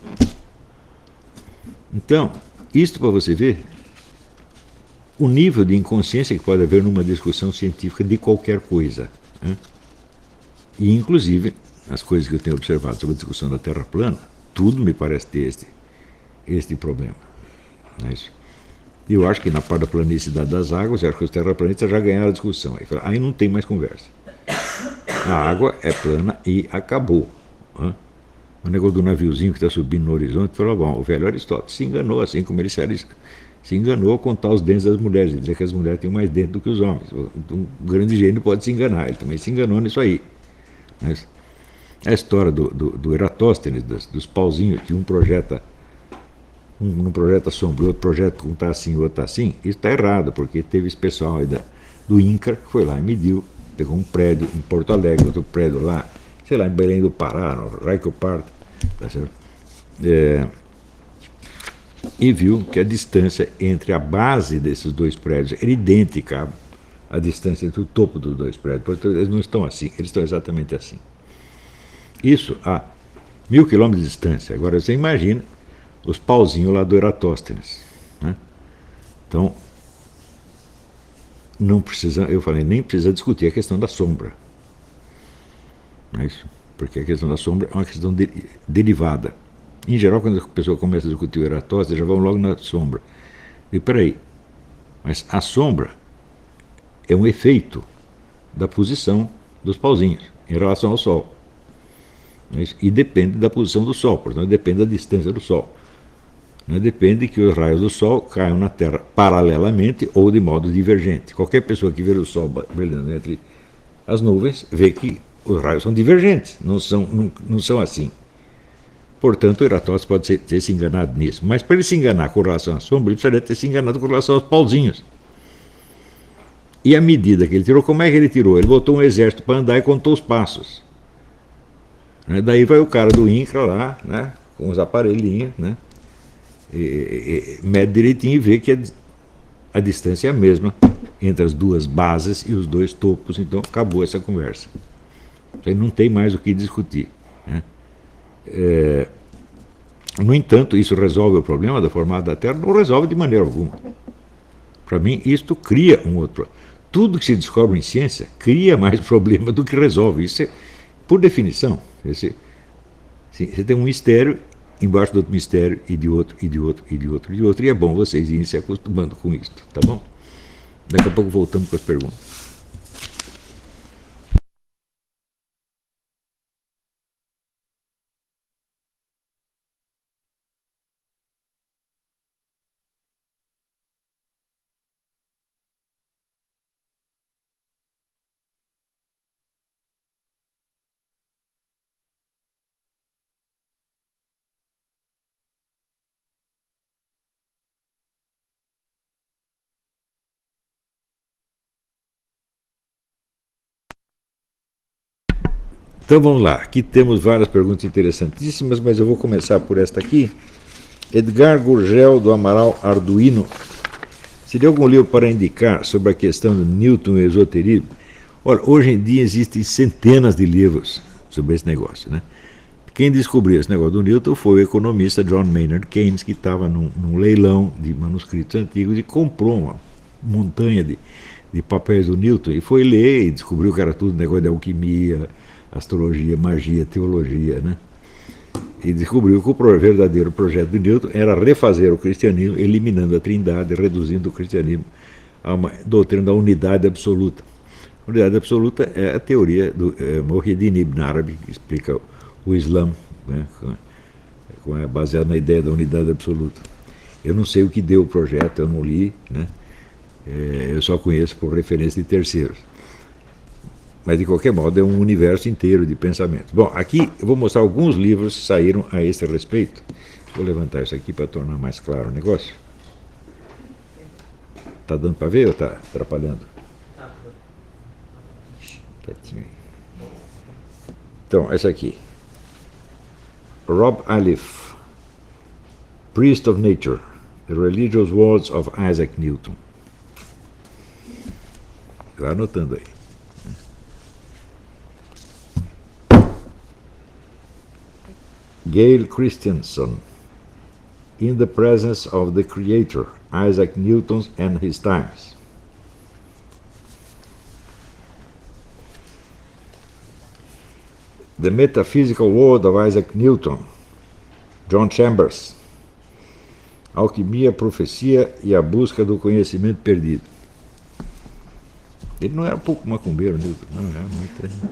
Então, isto para você ver o nível de inconsciência que pode haver numa discussão científica de qualquer coisa. Né? E, inclusive, as coisas que eu tenho observado sobre a discussão da Terra plana, tudo me parece ter este problema. Não é isso? Eu acho que na parte da planicidade das águas, eu acho que os terraplanistas já ganharam a discussão. Aí não tem mais conversa. A água é plana e acabou. Né? O negócio do naviozinho que está subindo no horizonte, falou, bom, o velho Aristóteles se enganou, assim como ele se enganou ao contar os dentes das mulheres, dizer que as mulheres têm mais dentes do que os homens. Um grande gênio pode se enganar, ele também se enganou nisso aí. Mas a história do Eratóstenes, dos pauzinhos, que um projeta sombra, o outro projeta um está assim, o outro está assim, isso está errado, porque teve esse pessoal aí do INCRA que foi lá e mediu, pegou um prédio em Porto Alegre, outro prédio lá, sei lá, em Belém do Pará, no Raico Park, tá certo? E viu que a distância entre a base desses dois prédios era idêntica à distância entre o topo dos dois prédios. Portanto, eles não estão assim, eles estão exatamente assim. Isso a 1.000 quilômetros de distância. Agora você imagina os pauzinhos lá do Eratóstenes. Né? Então, não precisa, eu falei, nem precisa discutir a questão da sombra. Não é isso? Porque a questão da sombra é uma questão derivada. Em geral, quando a pessoa começa a discutir o Eratóstenes, já vão logo na sombra. E peraí, mas a sombra é um efeito da posição dos pauzinhos em relação ao Sol. E depende da posição do Sol, portanto, depende da distância do Sol. Depende que os raios do Sol caiam na Terra paralelamente ou de modo divergente. Qualquer pessoa que vê o Sol brilhando entre as nuvens vê que os raios são divergentes, não são assim. Portanto, o Eratóstenes pode ter se enganado nisso. Mas para ele se enganar com relação à sombra, ele precisaria ter se enganado com relação aos pauzinhos. E a medida que ele tirou, como é que ele tirou? Ele botou um exército para andar e contou os passos. Daí vai o cara do INCRA lá, né, com os aparelhinhos, né, mede direitinho e vê que a distância é a mesma entre as duas bases e os dois topos. Então acabou essa conversa. Aí não tem mais o que discutir. Né? No entanto, isso resolve o problema da formada da Terra? Não resolve de maneira alguma. Para mim, isto cria um outro problema. Tudo que se descobre em ciência cria mais problema do que resolve. Isso é, por definição. Você tem um mistério embaixo do outro mistério, e de outro, e de outro, e de outro, e de outro. E é bom vocês irem se acostumando com isso, tá bom? Daqui a pouco voltamos com as perguntas. Então vamos lá, aqui temos várias perguntas interessantíssimas, mas eu vou começar por esta aqui. Edgar Gurgel, do Amaral Arduino. Seria algum livro para indicar sobre a questão do Newton e o esoterismo? Olha, hoje em dia existem centenas de livros sobre esse negócio, né? Quem descobriu esse negócio do Newton foi o economista John Maynard Keynes, que estava num leilão de manuscritos antigos e comprou uma montanha de papéis do Newton e foi ler e descobriu que era tudo negócio de alquimia, astrologia, magia, teologia, né? E descobriu que o verdadeiro projeto de Newton era refazer o cristianismo, eliminando a trindade, reduzindo o cristianismo a uma doutrina da unidade absoluta. A unidade absoluta é a teoria do Muhyiddin Ibn Arabi, que explica o Islã, né, baseado na ideia da unidade absoluta. Eu não sei o que deu o projeto, eu não li, né? Eu só conheço por referência de terceiros. Mas, de qualquer modo, é um universo inteiro de pensamentos. Bom, aqui eu vou mostrar alguns livros que saíram a esse respeito. Vou levantar isso aqui para tornar mais claro o negócio. Está dando para ver ou está atrapalhando? Quietinho aí. Então, essa aqui. Rob Aliff, Priest of Nature, The Religious Words of Isaac Newton. Vai anotando aí. Gail Christensen, In the Presence of the Creator, Isaac Newton and His Times. The Metaphysical World of Isaac Newton, John Chambers. Alquimia, Profecia e a Busca do Conhecimento Perdido. Ele não era um pouco macumbeiro, Newton, não era muito.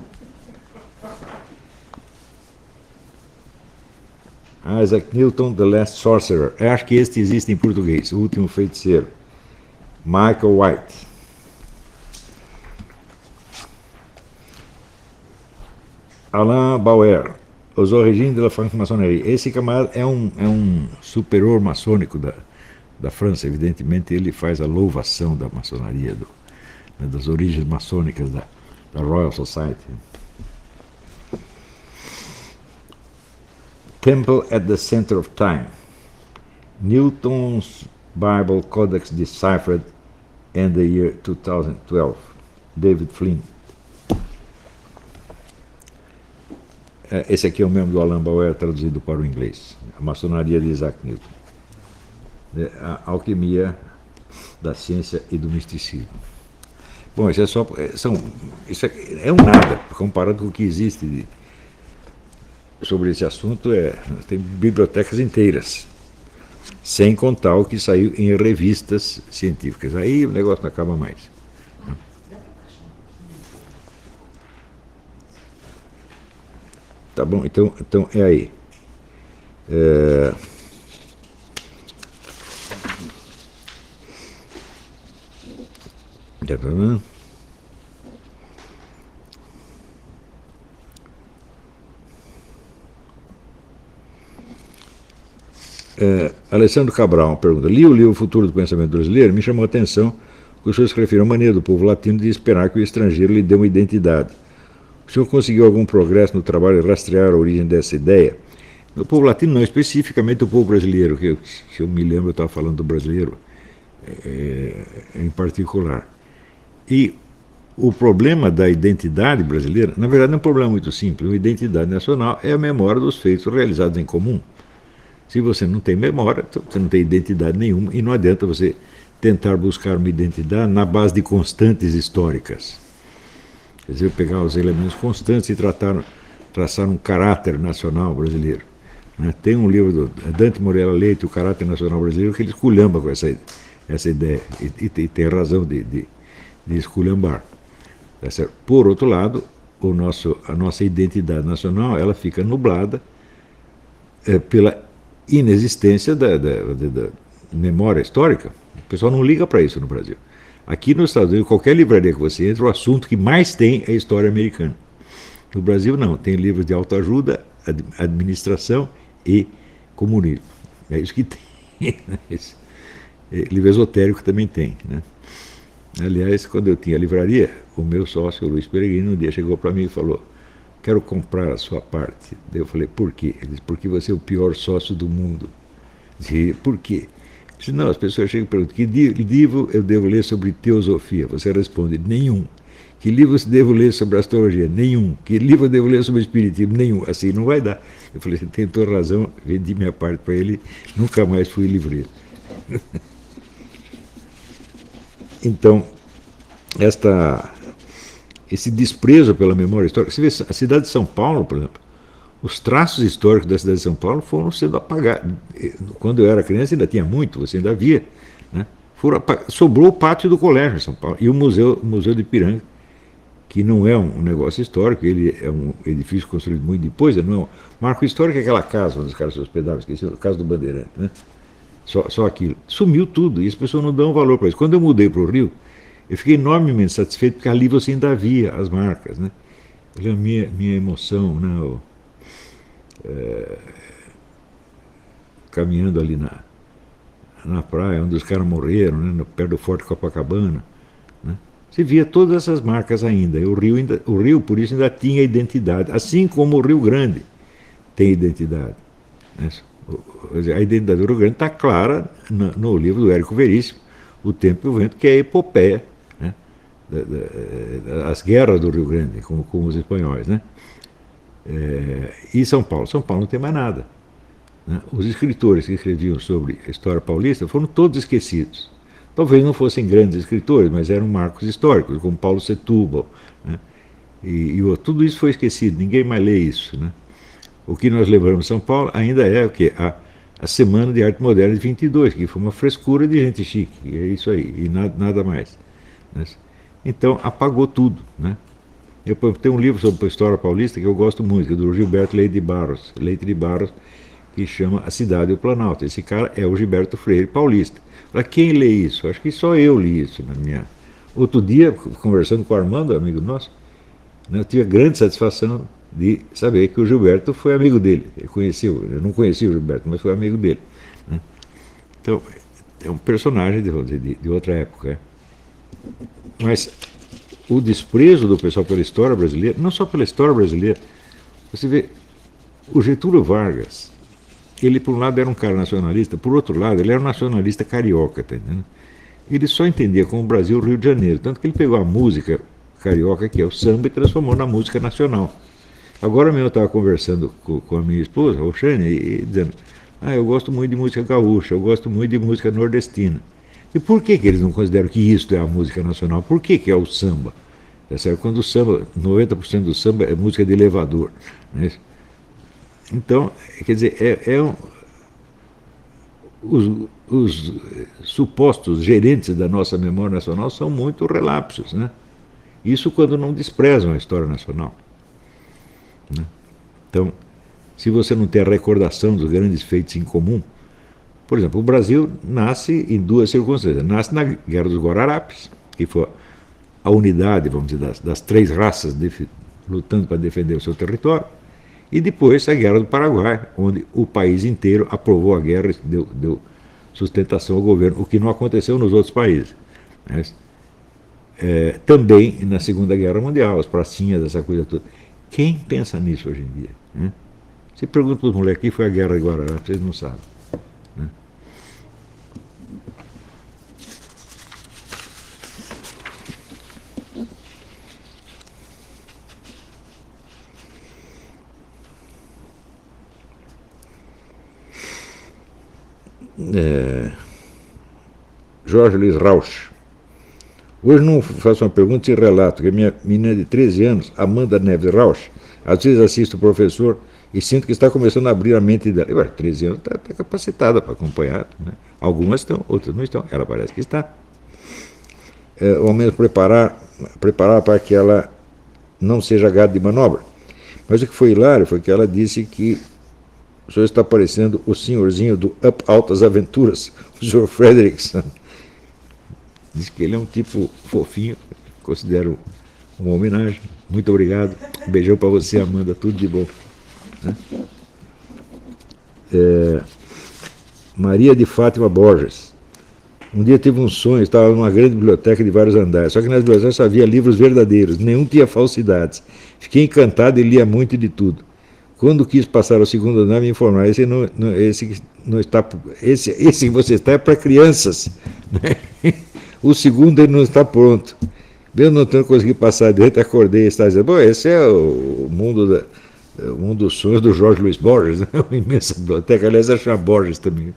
Isaac Newton, The Last Sorcerer. Eu acho que este existe em português, O Último Feiticeiro. Michael White. Alain Bauer, Os Origines de la Franc-Maçonnerie. Esse camarada é um superior maçônico da França. Evidentemente, ele faz a louvação da maçonaria, das origens maçônicas da Royal Society. Temple at the Center of Time. Newton's Bible Codex Deciphered in the Year 2012. David Flynn. Esse aqui é o mesmo do Alain Bauer, traduzido para o inglês. A Maçonaria de Isaac Newton. A Alquimia da Ciência e do Misticismo. Bom, isso é só. Isso é um nada, comparado com o que existe sobre esse assunto. Tem bibliotecas inteiras, sem contar o que saiu em revistas científicas. Aí o negócio não acaba mais. Tá bom, então é aí. Alessandro Cabral pergunta: li o livro Futuro do Pensamento Brasileiro, me chamou a atenção que o senhor se referiu à maneira do povo latino de esperar que o estrangeiro lhe dê uma identidade. O senhor conseguiu algum progresso no trabalho de rastrear a origem dessa ideia? O povo latino não, especificamente o povo brasileiro, que eu me lembro, eu estava falando do brasileiro em particular. E o problema da identidade brasileira, na verdade, é um problema muito simples. Uma identidade nacional é a memória dos feitos realizados em comum. Se você não tem memória, você não tem identidade nenhuma, e não adianta você tentar buscar uma identidade na base de constantes históricas. Quer dizer, pegar os elementos constantes e traçar um caráter nacional brasileiro. Tem um livro do Dante Moreira Leite, O Caráter Nacional Brasileiro, que ele esculhamba com essa ideia, e tem razão de esculhambar. Por outro lado, a nossa identidade nacional ela fica nublada pela inexistência da memória histórica. O pessoal não liga para isso no Brasil. Aqui nos Estados Unidos, qualquer livraria que você entra, o assunto que mais tem é a história americana. No Brasil, não. Tem livros de autoajuda, administração e comunismo. É isso que tem. Livro esotérico também tem. Né? Aliás, quando eu tinha livraria, o meu sócio, o Luiz Peregrino, um dia chegou para mim e falou: quero comprar a sua parte. Daí eu falei: por quê? Ele disse: porque você é o pior sócio do mundo. Eu disse: por quê? Eu disse: não, as pessoas chegam e perguntam: que livro eu devo ler sobre teosofia? Você responde: nenhum. Que livro eu devo ler sobre astrologia? Nenhum. Que livro eu devo ler sobre espiritismo? Nenhum. Assim não vai dar. Eu falei: você tem toda razão, vendi minha parte para ele, nunca mais fui livreiro. Então, esse desprezo pela memória histórica. Você vê a cidade de São Paulo, por exemplo, os traços históricos da cidade de São Paulo foram sendo apagados. Quando eu era criança ainda tinha muito, você ainda via. Né? Sobrou o pátio do colégio em São Paulo e o museu de Ipiranga, que não é um negócio histórico, ele é um edifício construído muito depois, não é um marco histórico, é aquela casa onde os caras se hospedavam, esqueci, a casa do Bandeirante, né? Só aquilo. Sumiu tudo, e as pessoas não dão valor para isso. Quando eu mudei para o Rio, eu fiquei enormemente satisfeito, porque ali você ainda via as marcas, né? A minha emoção, né? Caminhando ali na praia, onde os caras morreram, né? Perto do Forte Copacabana, né? Você via todas essas marcas ainda. E o Rio, por isso, ainda tinha identidade, assim como o Rio Grande tem identidade. Né? A identidade do Rio Grande está clara no livro do Érico Veríssimo, O Tempo e o Vento, que é a epopeia, né? As guerras do Rio Grande com os espanhóis. Né? E São Paulo? São Paulo não tem mais nada. Né? Os escritores que escreviam sobre a história paulista foram todos esquecidos. Talvez não fossem grandes escritores, mas eram marcos históricos, como Paulo Setúbal. Né? Tudo isso foi esquecido, ninguém mais lê isso. Né? O que nós lembramos em São Paulo ainda é o quê? A Semana de Arte Moderna de 22, que foi uma frescura de gente chique, é isso aí, e nada mais. Né? Então apagou tudo. Né? Eu tenho um livro sobre a história paulista que eu gosto muito, que é do Gilberto Leite de Barros, que chama A Cidade e o Planalto. Esse cara é o Gilberto Freire paulista. Para quem lê isso? Acho que só eu li isso na minha... Outro dia, conversando com o Armando, amigo nosso, né, eu tive a grande satisfação de saber que o Gilberto foi amigo dele. Eu não conhecia o Gilberto, mas foi amigo dele. Né? Então, é um personagem de outra época. É. Mas o desprezo do pessoal pela história brasileira, não só pela história brasileira, você vê, o Getúlio Vargas, ele por um lado era um cara nacionalista, por outro lado ele era um nacionalista carioca, tá entendendo? Ele só entendia como o Brasil o Rio de Janeiro, tanto que ele pegou a música carioca, que é o samba, e transformou na música nacional. Agora mesmo eu estava conversando com a minha esposa, Roxane, e dizendo, eu gosto muito de música gaúcha, eu gosto muito de música nordestina. E por que eles não consideram que isso é a música nacional? Por que é o samba? É certo? Quando o samba, 90% do samba é música de elevador. Né? Então, quer dizer, os supostos gerentes da nossa memória nacional são muito relapsos. Né? Isso quando não desprezam a história nacional. Né? Então, se você não tem a recordação dos grandes feitos em comum, por exemplo, o Brasil nasce em duas circunstâncias. Nasce na Guerra dos Guararapes, que foi a unidade, vamos dizer, das três raças lutando para defender o seu território, e depois a Guerra do Paraguai, onde o país inteiro aprovou a guerra e deu sustentação ao governo, o que não aconteceu nos outros países. Mas, também na Segunda Guerra Mundial, as pracinhas, essa coisa toda. Quem pensa nisso hoje em dia? Né? Você pergunta para os moleques, que foi a Guerra de Guararapes, eles não sabem. Né? Jorge Luiz Rauch. Hoje não faço uma pergunta e relato que a minha menina de 13 anos, Amanda Neves Rauch, às vezes assisto o professor e sinto que está começando a abrir a mente dela. E, 13 anos está capacitada para acompanhar. Né? Algumas estão, outras não estão. Ela parece que está. Ao menos preparar para que ela não seja gado de manobra. Mas o que foi hilário foi que ela disse que o senhor está parecendo o senhorzinho do Up Altas Aventuras, o senhor Frederickson. Diz que ele é um tipo fofinho, considero uma homenagem. Muito obrigado. Um beijão para você, Amanda, tudo de bom. Né? Maria de Fátima Borges. Um dia tive um sonho, estava numa grande biblioteca de vários andares, só que nas bibliotecas só havia livros verdadeiros, nenhum tinha falsidades. Fiquei encantado e lia muito de tudo. Quando quis passar ao segundo andar, me informaram, esse que você está é para crianças. Né? O segundo ele não está pronto. Eu não consegui passar adiante, acordei e estava dizendo, bom, esse é o mundo dos sonhos do Jorge Luiz Borges, né? Uma imensa biblioteca, aliás, ela chama Borges também.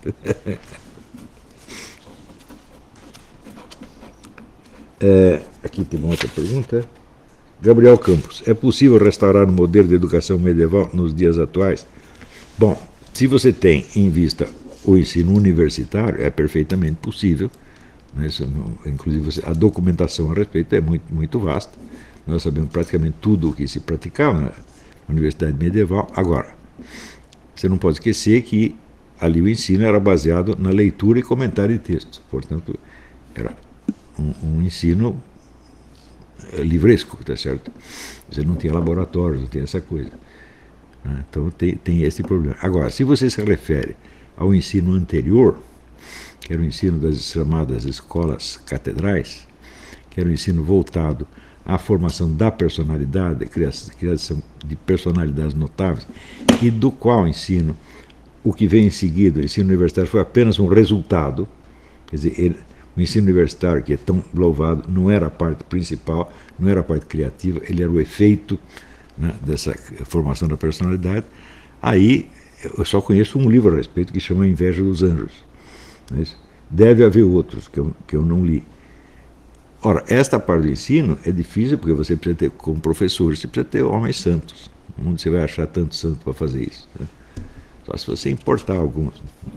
Aqui tem uma outra pergunta. Gabriel Campos, é possível restaurar o modelo de educação medieval nos dias atuais? Bom, se você tem em vista o ensino universitário, é perfeitamente possível. Né? Inclusive, a documentação a respeito é muito, muito vasta. Nós sabemos praticamente tudo o que se praticava na universidade medieval. Agora, você não pode esquecer que ali o ensino era baseado na leitura e comentário de textos. Portanto, era um ensino livresco, tá certo? Você não tinha laboratórios, não tinha essa coisa. Então tem esse problema. Agora, se você se refere ao ensino anterior, que era o ensino das chamadas escolas catedrais, que era o ensino voltado à formação da personalidade, criação de personalidades notáveis, e do qual ensino o que vem em seguida, o ensino universitário, foi apenas um resultado. Quer dizer, o ensino universitário, que é tão louvado, não era a parte principal, não era a parte criativa, ele era o efeito, né, dessa formação da personalidade. Aí eu só conheço um livro a respeito que chama A Inveja dos Anjos. Mas deve haver outros que eu não li. Ora, esta parte do ensino é difícil porque você precisa ter, como professor, você precisa ter homens santos. Onde você vai achar tanto santo para fazer isso? Né? Só se você importar alguns.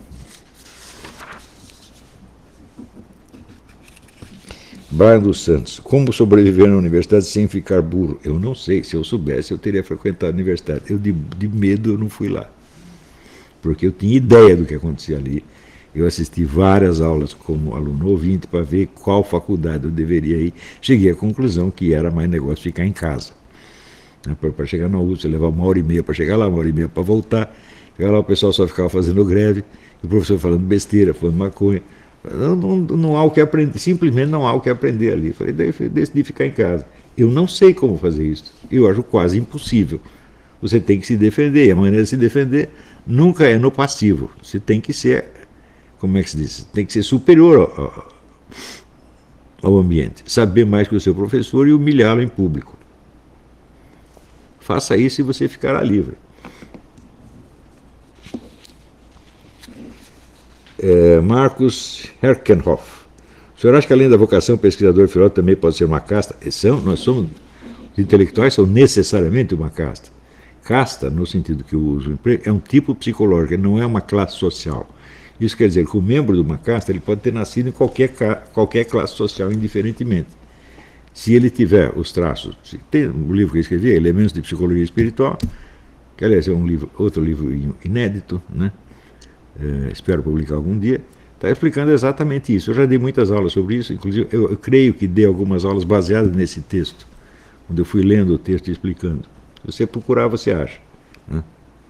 Brian dos Santos. Como sobreviver na universidade sem ficar burro? Eu não sei. Se eu soubesse, eu teria frequentado a universidade. Eu, de medo, eu não fui lá. Porque eu tinha ideia do que acontecia ali. Eu assisti várias aulas como aluno ouvinte para ver qual faculdade eu deveria ir. Cheguei à conclusão que era mais negócio ficar em casa. Para chegar na USP, levar 1h30 para chegar lá, 1h30 para voltar. Chegar lá, o pessoal só ficava fazendo greve, o professor falando besteira, falando maconha. Não há o que aprender, simplesmente não há o que aprender ali. Falei, daí eu decidi ficar em casa. Eu não sei como fazer isso. Eu acho quase impossível. Você tem que se defender. E a maneira de se defender nunca é no passivo. Você tem que ser, como é que se diz? Tem que ser superior ao ambiente. Saber mais que o seu professor e humilhá-lo em público. Faça isso e você ficará livre. Marcos Herkenhoff. O senhor acha que além da vocação pesquisador e filósofo também pode ser uma casta? Nós somos, os intelectuais são necessariamente uma casta. Casta, no sentido que eu uso o emprego, é um tipo psicológico, não é uma classe social. Isso quer dizer que o membro de uma casta ele pode ter nascido em qualquer classe social, indiferentemente. Se ele tiver os traços, tem um livro que eu escrevi, Elementos de Psicologia Espiritual, que aliás é outro livro inédito, né? Espero publicar algum dia, está explicando exatamente isso. Eu já dei muitas aulas sobre isso, inclusive eu creio que dei algumas aulas baseadas nesse texto, onde eu fui lendo o texto e explicando. Se você procurar, você acha. Né?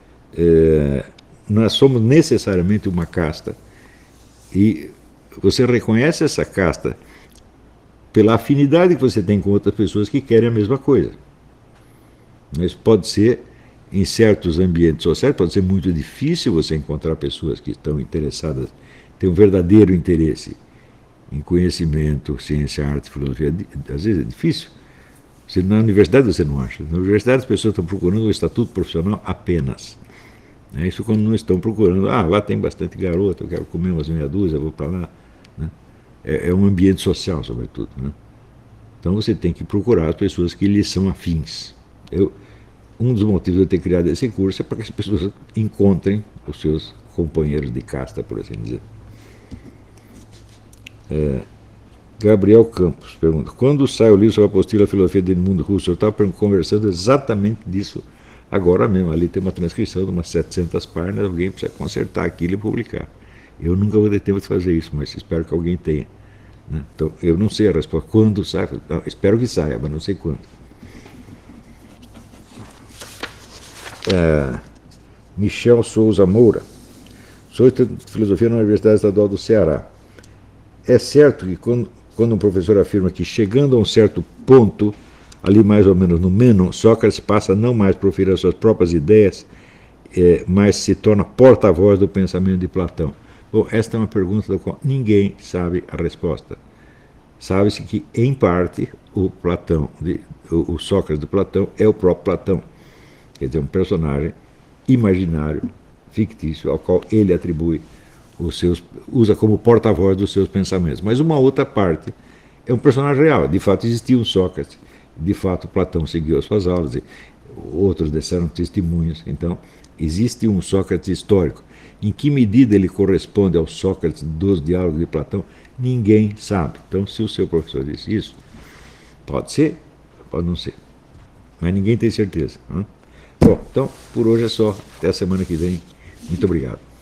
Nós somos necessariamente uma casta, e você reconhece essa casta pela afinidade que você tem com outras pessoas que querem a mesma coisa. Mas pode ser, em certos ambientes sociais, pode ser muito difícil você encontrar pessoas que estão interessadas, têm um verdadeiro interesse em conhecimento, ciência, arte, filosofia. Às vezes é difícil. Na universidade você não acha. Na universidade as pessoas estão procurando o estatuto profissional apenas. É isso quando não estão procurando. Lá tem bastante garota, eu quero comer umas meia dúzia, vou para lá. Né? É um ambiente social, sobretudo. Né? Então você tem que procurar as pessoas que lhes são afins. Um dos motivos de eu ter criado esse curso é para que as pessoas encontrem os seus companheiros de casta, por assim dizer. Gabriel Campos pergunta: quando sai o livro sobre a apostila Filosofia do Mundo Russo? Eu estava conversando exatamente disso agora mesmo. Ali tem uma transcrição de umas 700 páginas, alguém precisa consertar aquilo e publicar. Eu nunca vou ter tempo de fazer isso, mas espero que alguém tenha. Né? Então, eu não sei a resposta. Quando sai? Não, espero que saia, mas não sei quando. Michel Souza Moura. Sou estudante de filosofia na Universidade Estadual do Ceará. É certo que quando um professor afirma que chegando a um certo ponto, ali mais ou menos no Mênon, Sócrates passa a não mais proferir as suas próprias ideias, mas se torna porta-voz do pensamento de Platão? Bom, esta é uma pergunta da qual ninguém sabe a resposta. Sabe-se que, em parte, o Sócrates de Platão é o próprio Platão. Quer dizer, um personagem imaginário, fictício, ao qual ele atribui usa como porta-voz dos seus pensamentos. Mas uma outra parte é um personagem real. De fato, existia um Sócrates. De fato, Platão seguiu as suas aulas, e outros disseram testemunhos. Então, existe um Sócrates histórico. Em que medida ele corresponde ao Sócrates dos diálogos de Platão, ninguém sabe. Então, se o seu professor disse isso, pode ser, pode não ser. Mas ninguém tem certeza. Né? Bom, então, por hoje é só. Até a semana que vem. Muito obrigado.